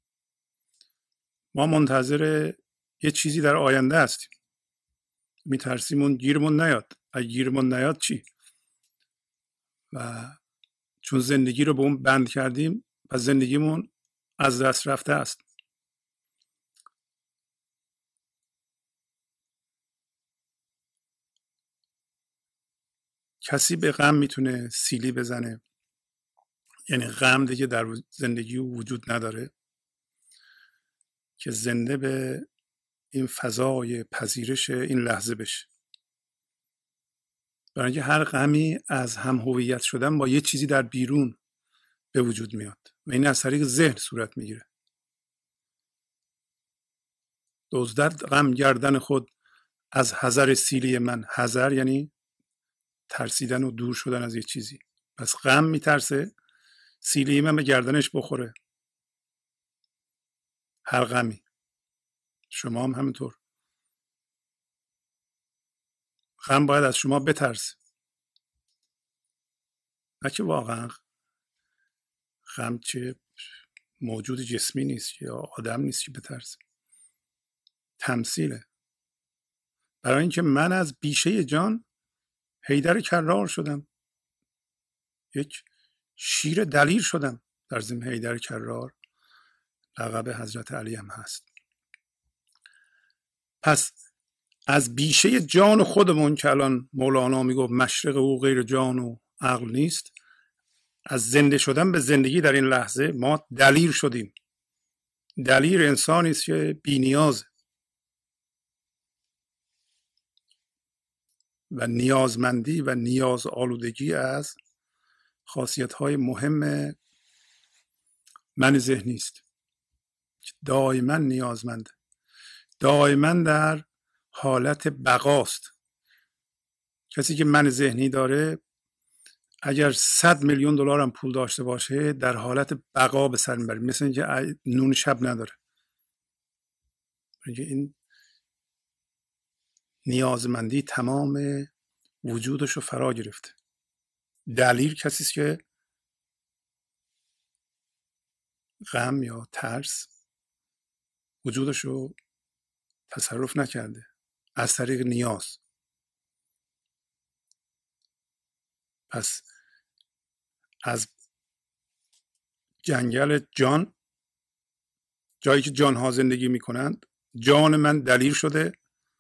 ما منتظر یه چیزی در آینده هستیم، میترسیم اون گیرمون نیاد. اگه گیرمون نیاد چی؟ و چون زندگی رو به اون بند کردیم، پس زندگیمون از دست رفته است. کسی به غم میتونه سیلی بزنه، یعنی غم دیگه در زندگی وجود نداره، که زنده به این فضای پذیرش این لحظه بشه. برای اینکه هر غمی از هم هویت شدن با یه چیزی در بیرون به وجود میاد و این از طریق ذهن صورت میگیره. دزدد غم گردن خود از حذر سیلی من. حذر یعنی ترسیدن و دور شدن از یه چیزی. پس غم میترسه سیلی من به گردنش بخوره. هر غمی. شما هم همینطور. غم باید از شما بترسه، نه که واقعا غم چه موجود جسمی نیست یا آدم نیست که بترسه، تمثیله. برای اینکه من از بیشه جان حیدر کرار شدم، یک شیر دلیر شدم. در ضمن حیدر کرار لقب حضرت علی هم هست. پس از بیشه جان خودمون که الان مولانا میگفت مشرق او غیر جان و عقل نیست، از زنده شدن به زندگی در این لحظه ما دلیر شدیم. دلیر انسانی است که بی‌نیازه و نیازمندی و نیاز آلودگی از خاصیت‌های مهم من ذهنی است. دائما نیازمنده، دائما در حالت بقاست. کسی که من ذهنی داره اگر 100 میلیون دلار هم پول داشته باشه در حالت بقا به سر میبره، مثل اینکه نون شب نداره. این نیازمندی تمام وجودش رو فرا گرفته. دلیر کسی است که غم یا ترس وجودش رو تصرف نکرده از طریق نیاز. پس از جنگل جان، جایی که جانها زندگی میکنند، جان من دلیر شده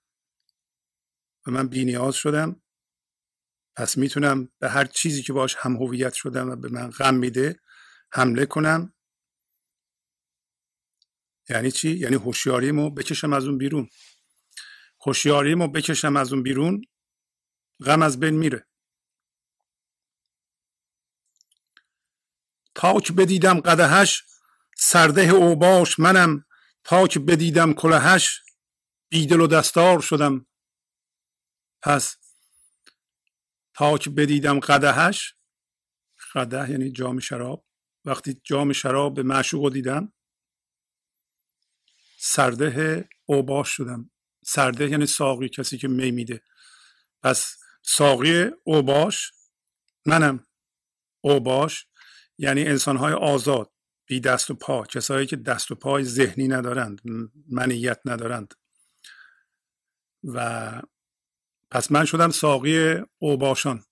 و من بی نیاز شدم. پس میتونم به هر چیزی که باش هم هویت شدم و به من غم میده حمله کنم. یعنی چی؟ یعنی هوشیاریمو بکشم از اون بیرون. هوشیاریمو بکشم از اون بیرون، غم از بین میره. تا که بدیدم قدحش سرده اوباش منم، تا که بدیدم کلهش بیدل و دستار شدم. پس تا که بدیدم قدحش، قدح یعنی جام شراب، وقتی جام شراب به معشوق دیدم سرده اوباش شدم. سرده یعنی ساقی، کسی که می میده. پس ساقی اوباش منم. اوباش یعنی انسانهای آزاد، بی دست و پا، کسایی که دست و پای ذهنی ندارند، منیت ندارند. و پس من شدم ساقی اوباشان.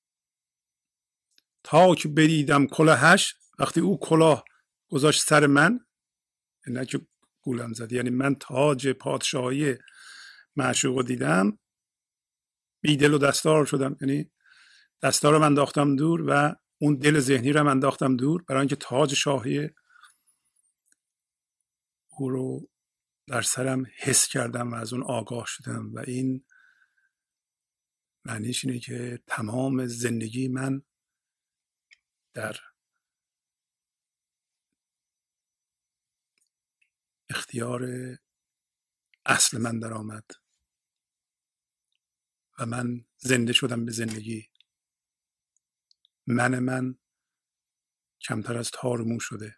تا که بدیدم کلاهش، وقتی او کلاه گذاشت سر من، نه که گولم زد، یعنی من تاج پادشاهی معشوق دیدم، بی دل و دستار شدم. یعنی دستار رو من انداختم دور و اون دل ذهنی رو من انداختم دور، برای اینکه تاج شاهی او رو در سرم حس کردم و از اون آگاه شدم. و این معنیش اینه که تمام زندگی من در اختیار اصل من در آمد و من زنده شدم به زندگی. من کمتر از تار و مو شده.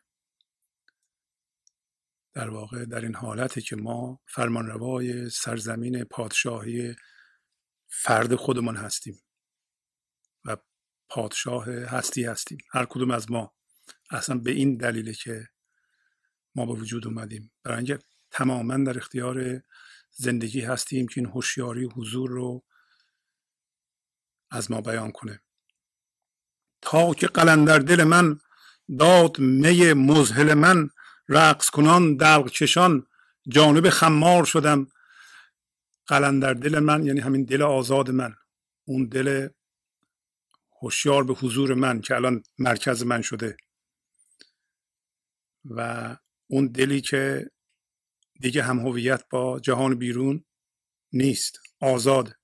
در واقع در این حالتی که ما فرمانروای سرزمین پادشاهی فرد خودمان هستیم و پادشاه هستی هستیم، هر کدوم از ما. اصلا به این دلیله که ما به وجود اومدیم، برای اینکه تماما در اختیار زندگی هستیم که این هوشیاری حضور رو از ما بیان کنه. تا که قلندر دل من داد می مذهل من، رقص کنان دلق کشان جانب خمار شدم. قلندر دل من یعنی همین دل آزاد من، اون دل هوشیار به حضور من که الان مرکز من شده و اون دلی که دیگه هم هویت با جهان بیرون نیست، آزاد.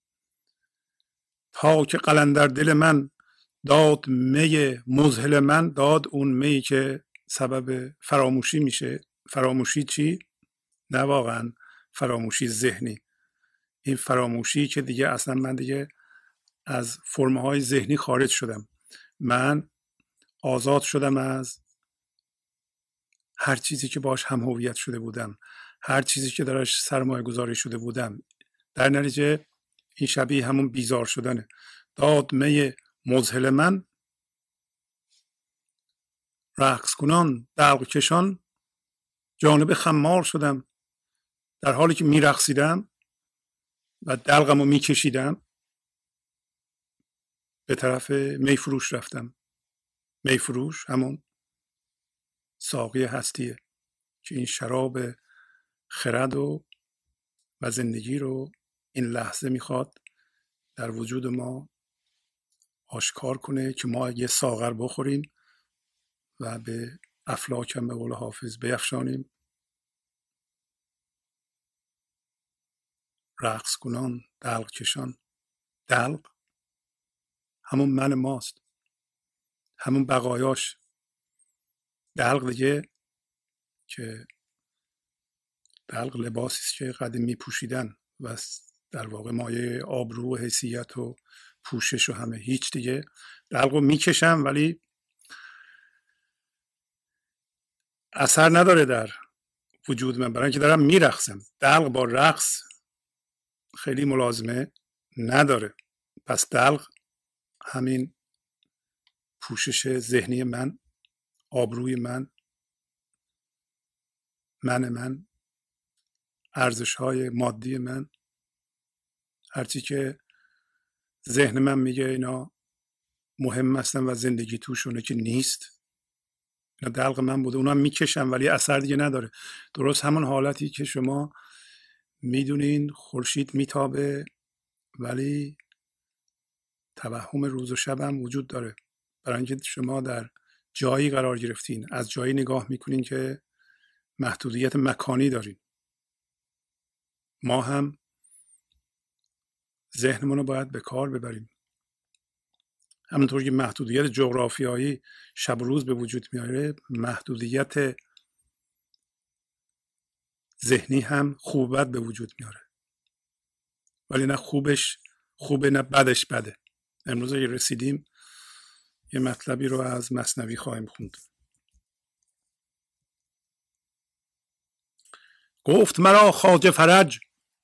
تا که قلندر دل من داد می مذهل من، داد اون می که سبب فراموشی میشه. فراموشی چی؟ نه واقعا فراموشی ذهنی، این فراموشی که دیگه اصلا من دیگه از فرم‌های ذهنی خارج شدم، من آزاد شدم از هر چیزی که باش هم هویت شده بودم، هر چیزی که درش سرمایه گذاری شده بودم. در نتیجه این شبیه همون بیزار شدنه. داد می مذهل من، رقص کنان دلق کشان جانب خمار شدم. در حالی که میرقصیدم و دلقم رو میکشیدم به طرف میفروش رفتم. میفروش همون ساقی هستیه که این شراب خرد و زندگی رو این لحظه میخواد در وجود ما آشکار کنه که ما یه ساغر بخوریم و به افلاکم به قول حافظ بیفشانیم. رقص کنان دلق کشان، دلق همون من ماست، همون بقایاش. دلق دیگه که دلق لباسیست که قدیم می پوشیدن و در واقع مایه آبرو و حیثیت و پوشش و همه، هیچ دیگه. دلق رو میکشم ولی اثر نداره در وجود من، برای اینکه دارم میرقصم. دلق با رقص خیلی ملازمه نداره. پس دلق همین پوشش ذهنی من، آبروی من، من، ارزش‌های مادی من، هرچی که ذهن من میگه اینا مهم هستن و زندگی توشونه که نیست، اینا دلق من بوده، اونا میکشم ولی اثر دیگه نداره. درست همون حالتی که شما میدونین خورشید میتابه ولی توهم روز و شب هم وجود داره، برای اینکه شما در جایی قرار گرفتین، از جایی نگاه میکنین که محدودیت مکانی دارین. ما هم ذهنمون رو باید به کار ببریم. همونطور که محدودیت جغرافیایی شب و روز به وجود میاره، محدودیت ذهنی هم خوب بد به وجود میاره، ولی نه خوبش خوبه نه بدش بده. امروز اگه رسیدیم یه مطلبی رو از مثنوی خواهیم خوند. گفت مرا خواجه فرج،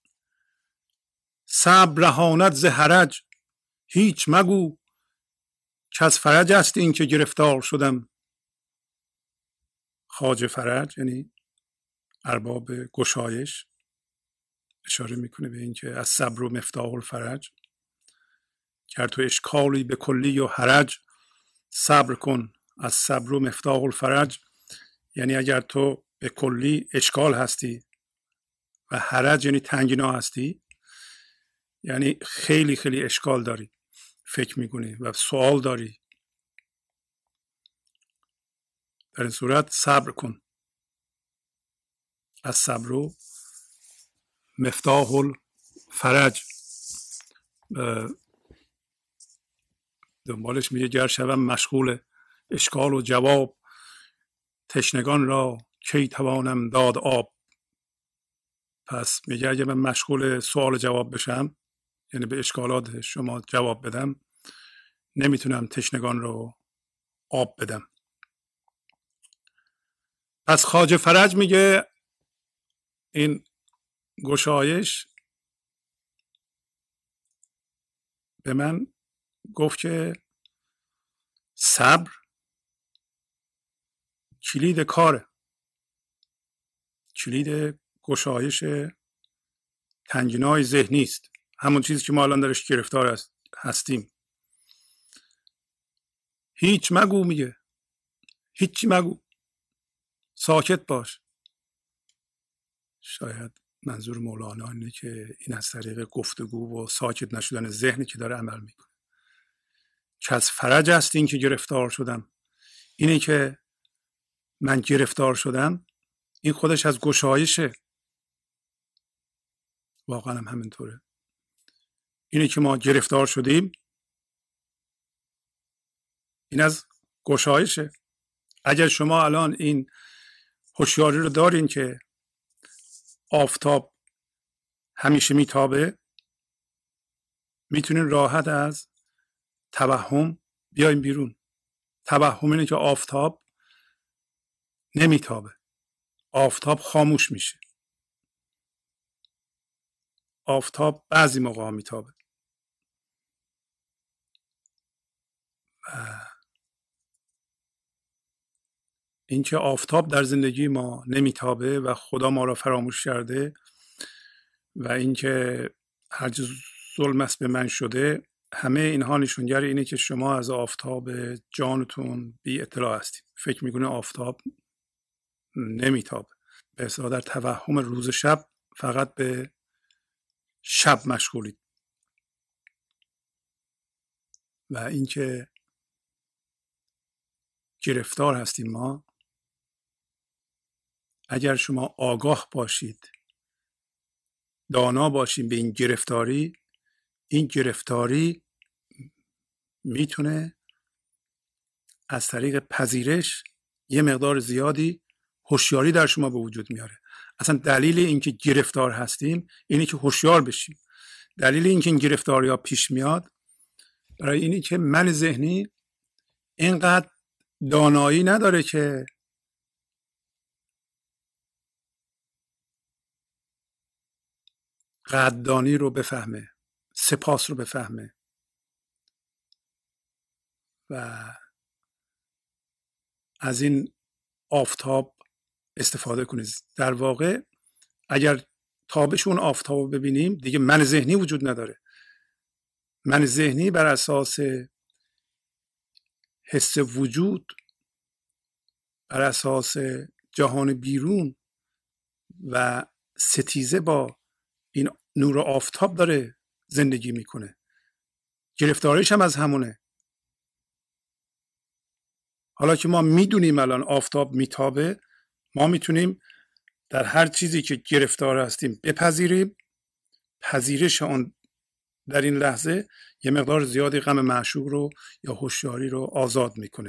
صبر رهاند ز حرج. هیچ مگو که از فرج است این که گرفتار شدم. خواجه فرج یعنی ارباب گشایش، اشاره میکنه به این که از صبر و مفتاح الفرج. گر تو اشکالی به کلی و حرج، صبر کن از صبر و مفتاح الفرج. یعنی اگر تو به کلی اشکال هستی و حرج یعنی تنگنا هستی، یعنی خیلی خیلی اشکال داری، فکر میکنی و سوال داری، در این صورت صبر کن. از صبر و مفتاح الفرج. دنبالش میگه گر شوم مشغول اشکال و جواب، تشنگان را کی توانم داد آب. پس میگه اگه من مشغول سوال جواب بشم، یعنی به اشکالات شما جواب بدم، نمیتونم تشنگان رو آب بدم. پس خواجه فرج میگه این گشایش به من گفت که صبر کلید کاره، کلید گشایش تنگنای ذهنی است، همون چیزی که ما الان درش گرفتار هستیم. هیچ مگو، میگه هیچی مگو، ساکت باش. شاید منظور مولانا اینه که این از طریق گفتگو و ساکت نشدن ذهنی که داره عمل میکنه. که از فرج است این که گرفتار شدم. اینه که من گرفتار شدم، این خودش از گشایشه. واقعا هم همینطوره. اینه که ما گرفتار شدیم، این از گشایشه. اگر شما الان این هوشیاری رو دارین که آفتاب همیشه میتابه، میتونین راحت از توهم بیاین بیرون. توهم اینه که آفتاب نمیتابه، آفتاب خاموش میشه. آفتاب بعضی موقع میتابه و اینکه آفتاب در زندگی ما نمیتابه و خدا ما را فراموش کرده و اینکه هرچه ظلم است به من شده، همه اینها نشونگر اینه که شما از آفتاب جانتون بی اطلاع هستید. فکر میکنه آفتاب نمیتابه، به اصطلاح در توهم روز شب فقط به شب مشغولید. و اینکه گرفتار هستیم ما، اگر شما آگاه باشید، دانا باشید به این گرفتاری، این گرفتاری میتونه از طریق پذیرش یه مقدار زیادی هوشیاری در شما به وجود میاره. اصلا دلیل اینکه گرفتار هستیم اینه که هوشیار بشیم. دلیل اینکه این گرفتاری ها پیش میاد برای اینه که من ذهنی اینقدر دانایی نداره که قدردانی رو بفهمه، سپاس رو بفهمه و از این آفتاب استفاده کنه. در واقع اگر تابش اون آفتاب رو ببینیم دیگه من ذهنی وجود نداره. من ذهنی بر اساس حس وجود، بر اساس جهان بیرون و ستیزه با این نور آفتاب داره زندگی میکنه. گرفتاریش هم از همونه. حالا که ما میدونیم الان آفتاب میتابه، ما میتونیم در هر چیزی که گرفتار هستیم بپذیریم. پذیرش اون در این لحظه یه مقدار زیادی غم معشوق رو یا هوشیاری رو آزاد میکنه.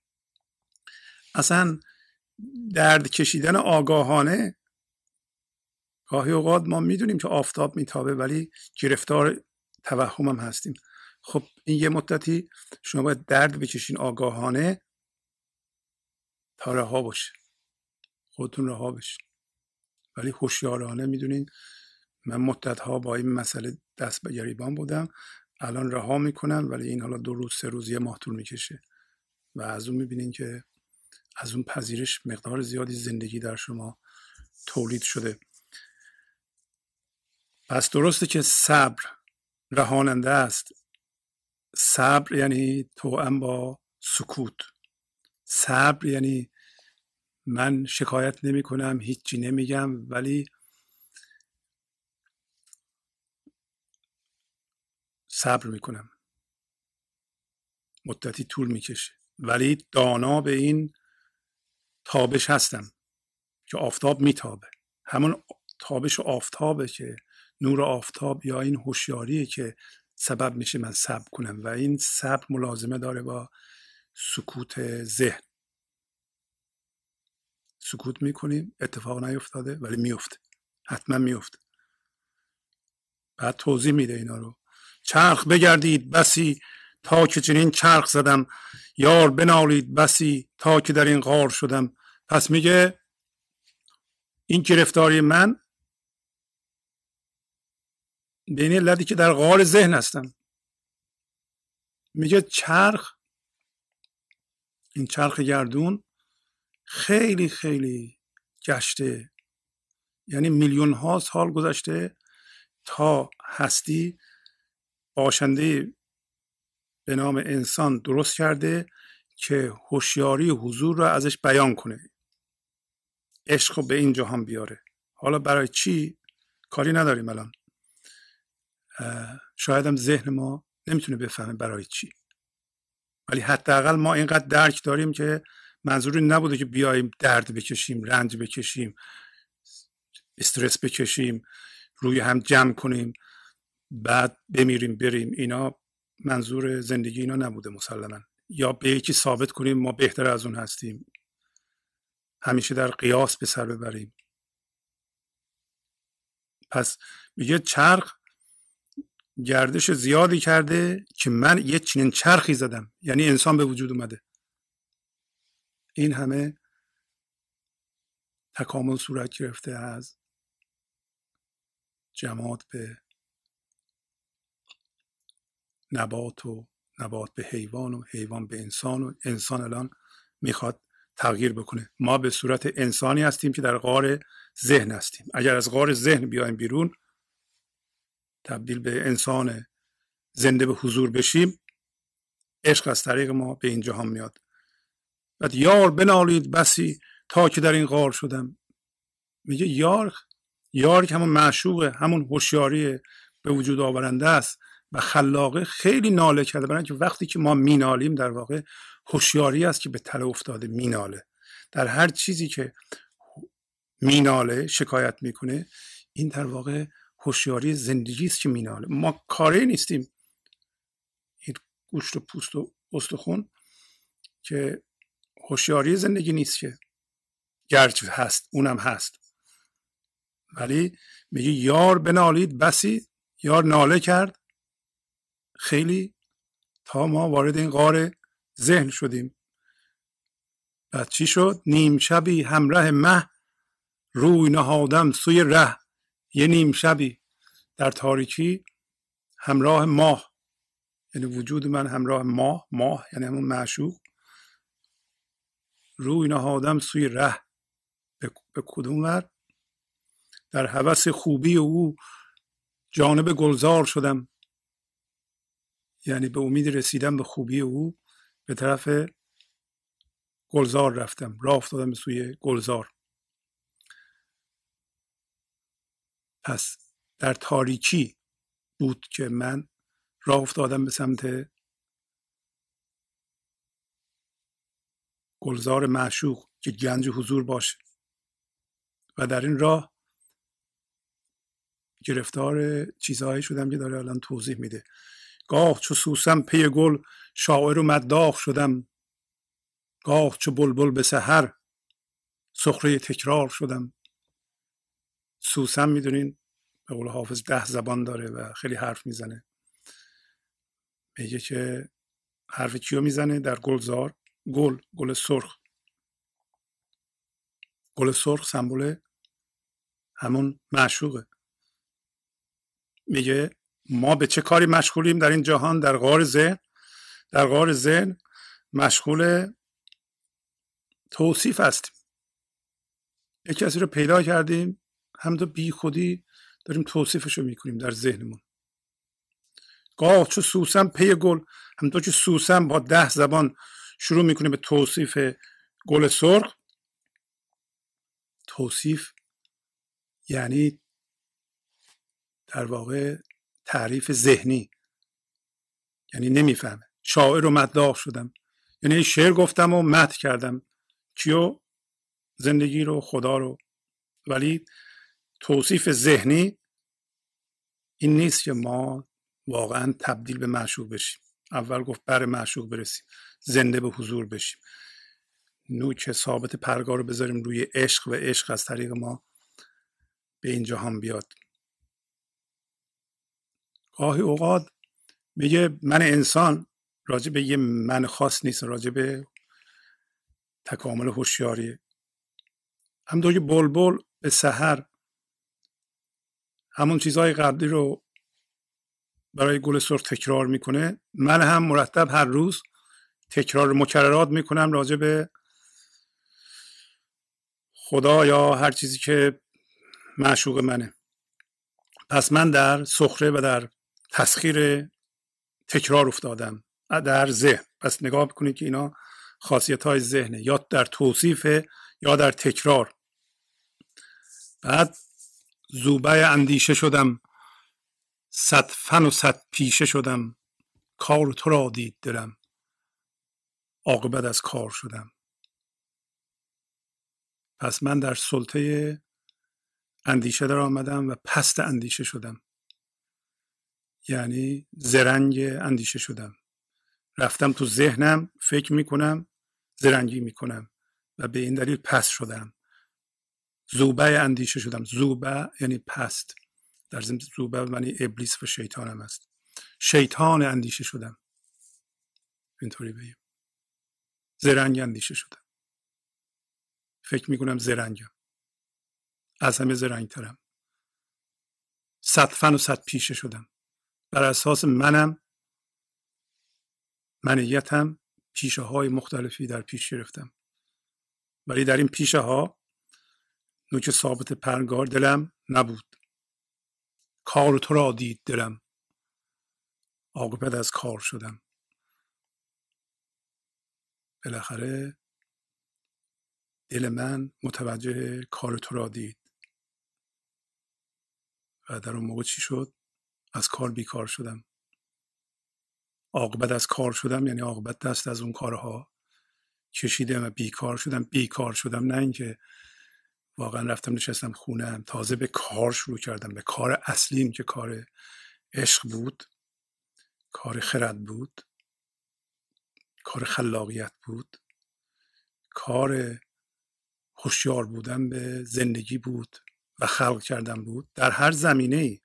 اصلا درد کشیدن آگاهانه، گاهی اوقات ما میدونیم که آفتاب میتابه ولی گرفتار توهم هم هستیم. خب این یه مدتی شما باید درد بکشین آگاهانه تا رها باشه، خودتون رها بشین. ولی هوشیارانه میدونین من مدت‌ها با این مسئله دست به گریبان بودم، الان رها میکنم، ولی این حالا 2 روز 3 روز 1 ماه طول میکشه و از اون میبینین که از اون پذیرش مقدار زیادی زندگی در شما تولید شده. پس درسته که صبر رهاننده است. صبر یعنی توأم با سکوت. صبر یعنی من شکایت نمی کنم، هیچی نمیگم، ولی صبر میکنم. مدتی طول میکشه ولی دانا به این تابش هستم که آفتاب میتابه. همون تابش آفتابه که نور آفتاب یا این هوشیاریه که سبب میشه من صبر کنم و این صبر ملازمه داره با سکوت ذهن. سکوت میکنیم، اتفاق نیفتاده ولی میفته، حتما میفته. بعد توضیح میده اینا رو. چرخ بگردید بسی تا که چنین چرخ زدم، یار بنالید بسی تا که در این غار شدم. پس میگه این گرفتاری من به این علتی که در غار ذهن هستم. میگه چرخ، این چرخ گردون خیلی خیلی گشته، یعنی میلیون ها سال گذشته تا هستی باشنده به نام انسان درست کرده که هوشیاری حضور را ازش بیان کنه، عشق رو به این جهان بیاره. حالا برای چی کاری نداریم الان، شاید هم ذهن ما نمیتونه بفهمه برای چی، ولی حداقل ما اینقدر درک داریم که منظوری نبوده که بیاییم درد بکشیم، رنج بکشیم، استرس بکشیم، روی هم جمع کنیم بعد بمیریم بریم. اینا منظور زندگی اینا نبوده مسلما. یا به یکی ثابت کنیم ما بهتر از اون هستیم، همیشه در قیاس به سر ببریم. پس میگه چرخ گردش زیادی کرده که من یه چنین چرخی زدم، یعنی انسان به وجود اومده. این همه تکامل صورت گرفته، از جماد به نبات و نبات به حیوان و حیوان به انسان و انسان الان میخواد تغییر بکنه. ما به صورت انسانی هستیم که در غار ذهن هستیم. اگر از غار ذهن بیایم بیرون، تبدیل به انسان زنده به حضور بشیم، عشق از طریق ما به این جهان میاد. بعد یار بنالید بسی تا که در این غار شدم. میگه یار که همون معشوقه، همون هوشیاری به وجود آورنده است و خلاقه خیلی ناله کرده، برای اینکه وقتی که ما مینالیم در واقع هوشیاری است که به تله افتاده میناله. در هر چیزی که میناله، شکایت میکنه، این در واقع هوشیاری زندگی است که میناله. ما کاری نیستیم، این گوشت و پوست و استخون که هوشیاری زندگی نیست که، گرچه هست، اونم هست، ولی میگه یار بنالید بسی، یار ناله کرد خیلی، تا ما وارد این غار ذهن شدیم. بعد چی شد؟ نیم شبی همراه مه، روی نهادم سوی ره. یه نیم شبی در تاریکی همراه ماه، یعنی وجود من همراه ماه، ماه یعنی همون معشوق. روی نهادم سوی ره، به کدوم ور؟ در هوس خوبی او جانب گلزار شدم، یعنی به امید رسیدن به خوبی او به طرف گلزار رفتم، راه افتادم به سوی گلزار. پس در تاریکی بود که من راه افتادم به سمت گلزار معشوق که گنج حضور باشه، و در این راه گرفتار چیزهایی شدم که داره الان توضیح میده. گاه چو سوسن پی گل، شاعر و مداح شدم. گاه چو بلبل به سحر، سخره تکرار شدم. سوسن میدونین به قول حافظ 10 زبان داره و خیلی حرف میزنه. میگه که حرف کیو میزنه؟ در گلزار. گل سرخ. گل سرخ سمبل همون معشوقه. میگه ما به چه کاری مشغولیم در این جهان؟ در غار ذهن. در غار ذهن مشغول توصیف هستیم. یک کسی رو پیدا کردیم، همونطور بی خودی داریم توصیفش رو میکنیم در ذهنمون. گاه چو سوسن پی گل، همونطور که سوسن با 10 زبان شروع میکنه به توصیف گل سرخ. توصیف یعنی در واقع تعریف ذهنی، یعنی نمیفهمه. شاعر و مداح شدم، یعنی شعر گفتم و مدح کردم کیو؟ زندگی رو، خدا رو. ولی توصیف ذهنی این نیست که ما واقعا تبدیل به معشوق بشیم. اول گفت بر معشوق برسیم، زنده به حضور بشیم، نوک ثابت پرگار رو بذاریم روی عشق و عشق از طریق ما به این جهان بیاد. گاهی اوقات میگه من انسان، راجع به یه من خاص نیست، راجع به تکامل هوشیاریه. همونطور که بلبل به سحر همون چیزهای قبلی رو برای گل سرخ تکرار میکنه، من هم مرتب هر روز تکرار مکررات میکنم راجع به خدا یا هر چیزی که معشوق منه. پس من در سخره و در تسخیر تکرار افتادم در ذهن. پس نگاه بکنید که اینا خاصیت های ذهنه، یا در توصیف یا در تکرار. بعد زوبه اندیشه شدم، 100 فن و 100 پیشه شدم. کار تو را دید دلم، عاقبت از کار شدم. پس من در سلطه اندیشه در آمدم و پست اندیشه شدم، یعنی زرنگ اندیشه شدم. رفتم تو ذهنم، فکر میکنم، زرنگی میکنم و به این دلیل پست شدم. زوبه اندیشه شدم. زوبه یعنی پست، در ضمن زوبه معنی ابلیس و شیطان هم است. شیطان اندیشه شدم، اینطوری بگیم. زرنگ اندیشه شدم، فکر میکنم زرنگم، از همه زرنگترم. 100 فن و 100 پیشه شدم. بر اساس منیتم پیشه های مختلفی در پیش گرفتم، ولی در این پیشه ها نوک ثابت پرگار دلم نبود. کار تو را دید دلم، عاقبت از کار شدم. بالاخره دل من متوجه کار تو را دید و در اون موقع چی شد؟ از کار بیکار شدم. عاقبت از کار شدم یعنی عاقبت دست از اون کارها کشیدم و بیکار شدم. نه اینکه واقعا رفتم نشستم خونه‌ام، تازه به کار شروع کردم، به کار اصلیم که کار عشق بود، کار خرد بود، کار خلاقیت بود، کار هوشیار بودن به زندگی بود و خلق کردن بود، در هر زمینه‌ای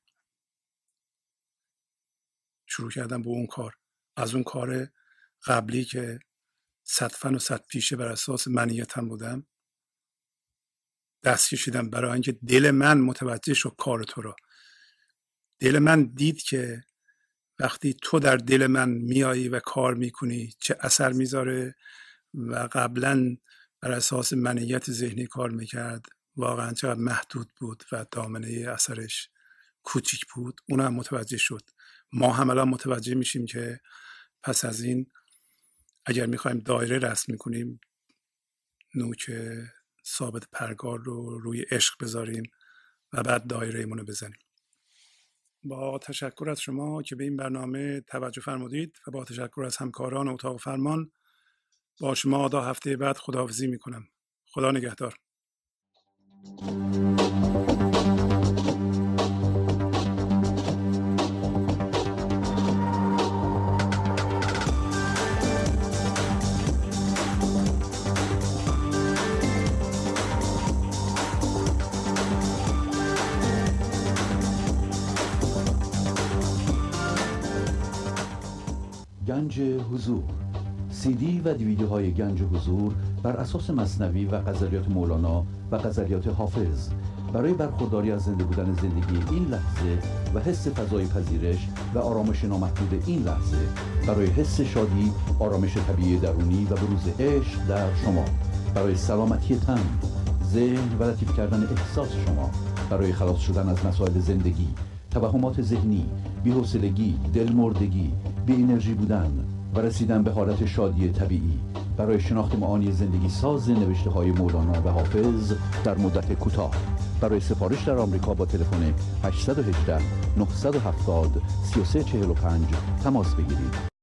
شروع کردم به اون کار. از اون کار قبلی که صدفن و صد پیشه بر اساس منیتم بودم دست کشیدم، برای اینکه دل من متوجه شد کار تو را. دل من دید که وقتی تو در دل من میایی و کار میکنی چه اثر میذاره، و قبلا بر اساس منیت ذهنی کار میکرد واقعا چقدر محدود بود و دامنه اثرش کوچیک بود. اون هم متوجه شد. ما هم الان متوجه میشیم که پس از این اگر میخوایم دایره رسم میکنیم نوک ثابت پرگار رو روی عشق بذاریم و بعد دایره ایمونو بزنیم. با تشکر از شما که به این برنامه توجه فرمودید و با تشکر از همکاران اتاق فرمان با شما تا هفته بعد خداحافظی میکنم. خدا نگهدار. گنج حضور، CD و دیویدیوهای گنج حضور بر اساس مثنوی و غزلیات مولانا و غزلیات حافظ برای برخورداری از زنده بودن زندگی این لحظه و حس فضای پذیرش و آرامش نامحدود این لحظه، برای حس شادی، آرامش طبیعی درونی و بروز عشق در شما، برای سلامتی تن، ذهن و لطیف کردن احساس شما، برای خلاص شدن از مسائل زندگی، توهمات ذهنی، بی‌حوصلگی، دلمردگی، بی انرژی بودن و رسیدن به حالت شادی طبیعی، برای شناخت معانی زندگی ساز نوشته‌های مولانا و حافظ در مدت کوتاه. برای سفارش در آمریکا با تلفن 818 970 3345 تماس بگیرید.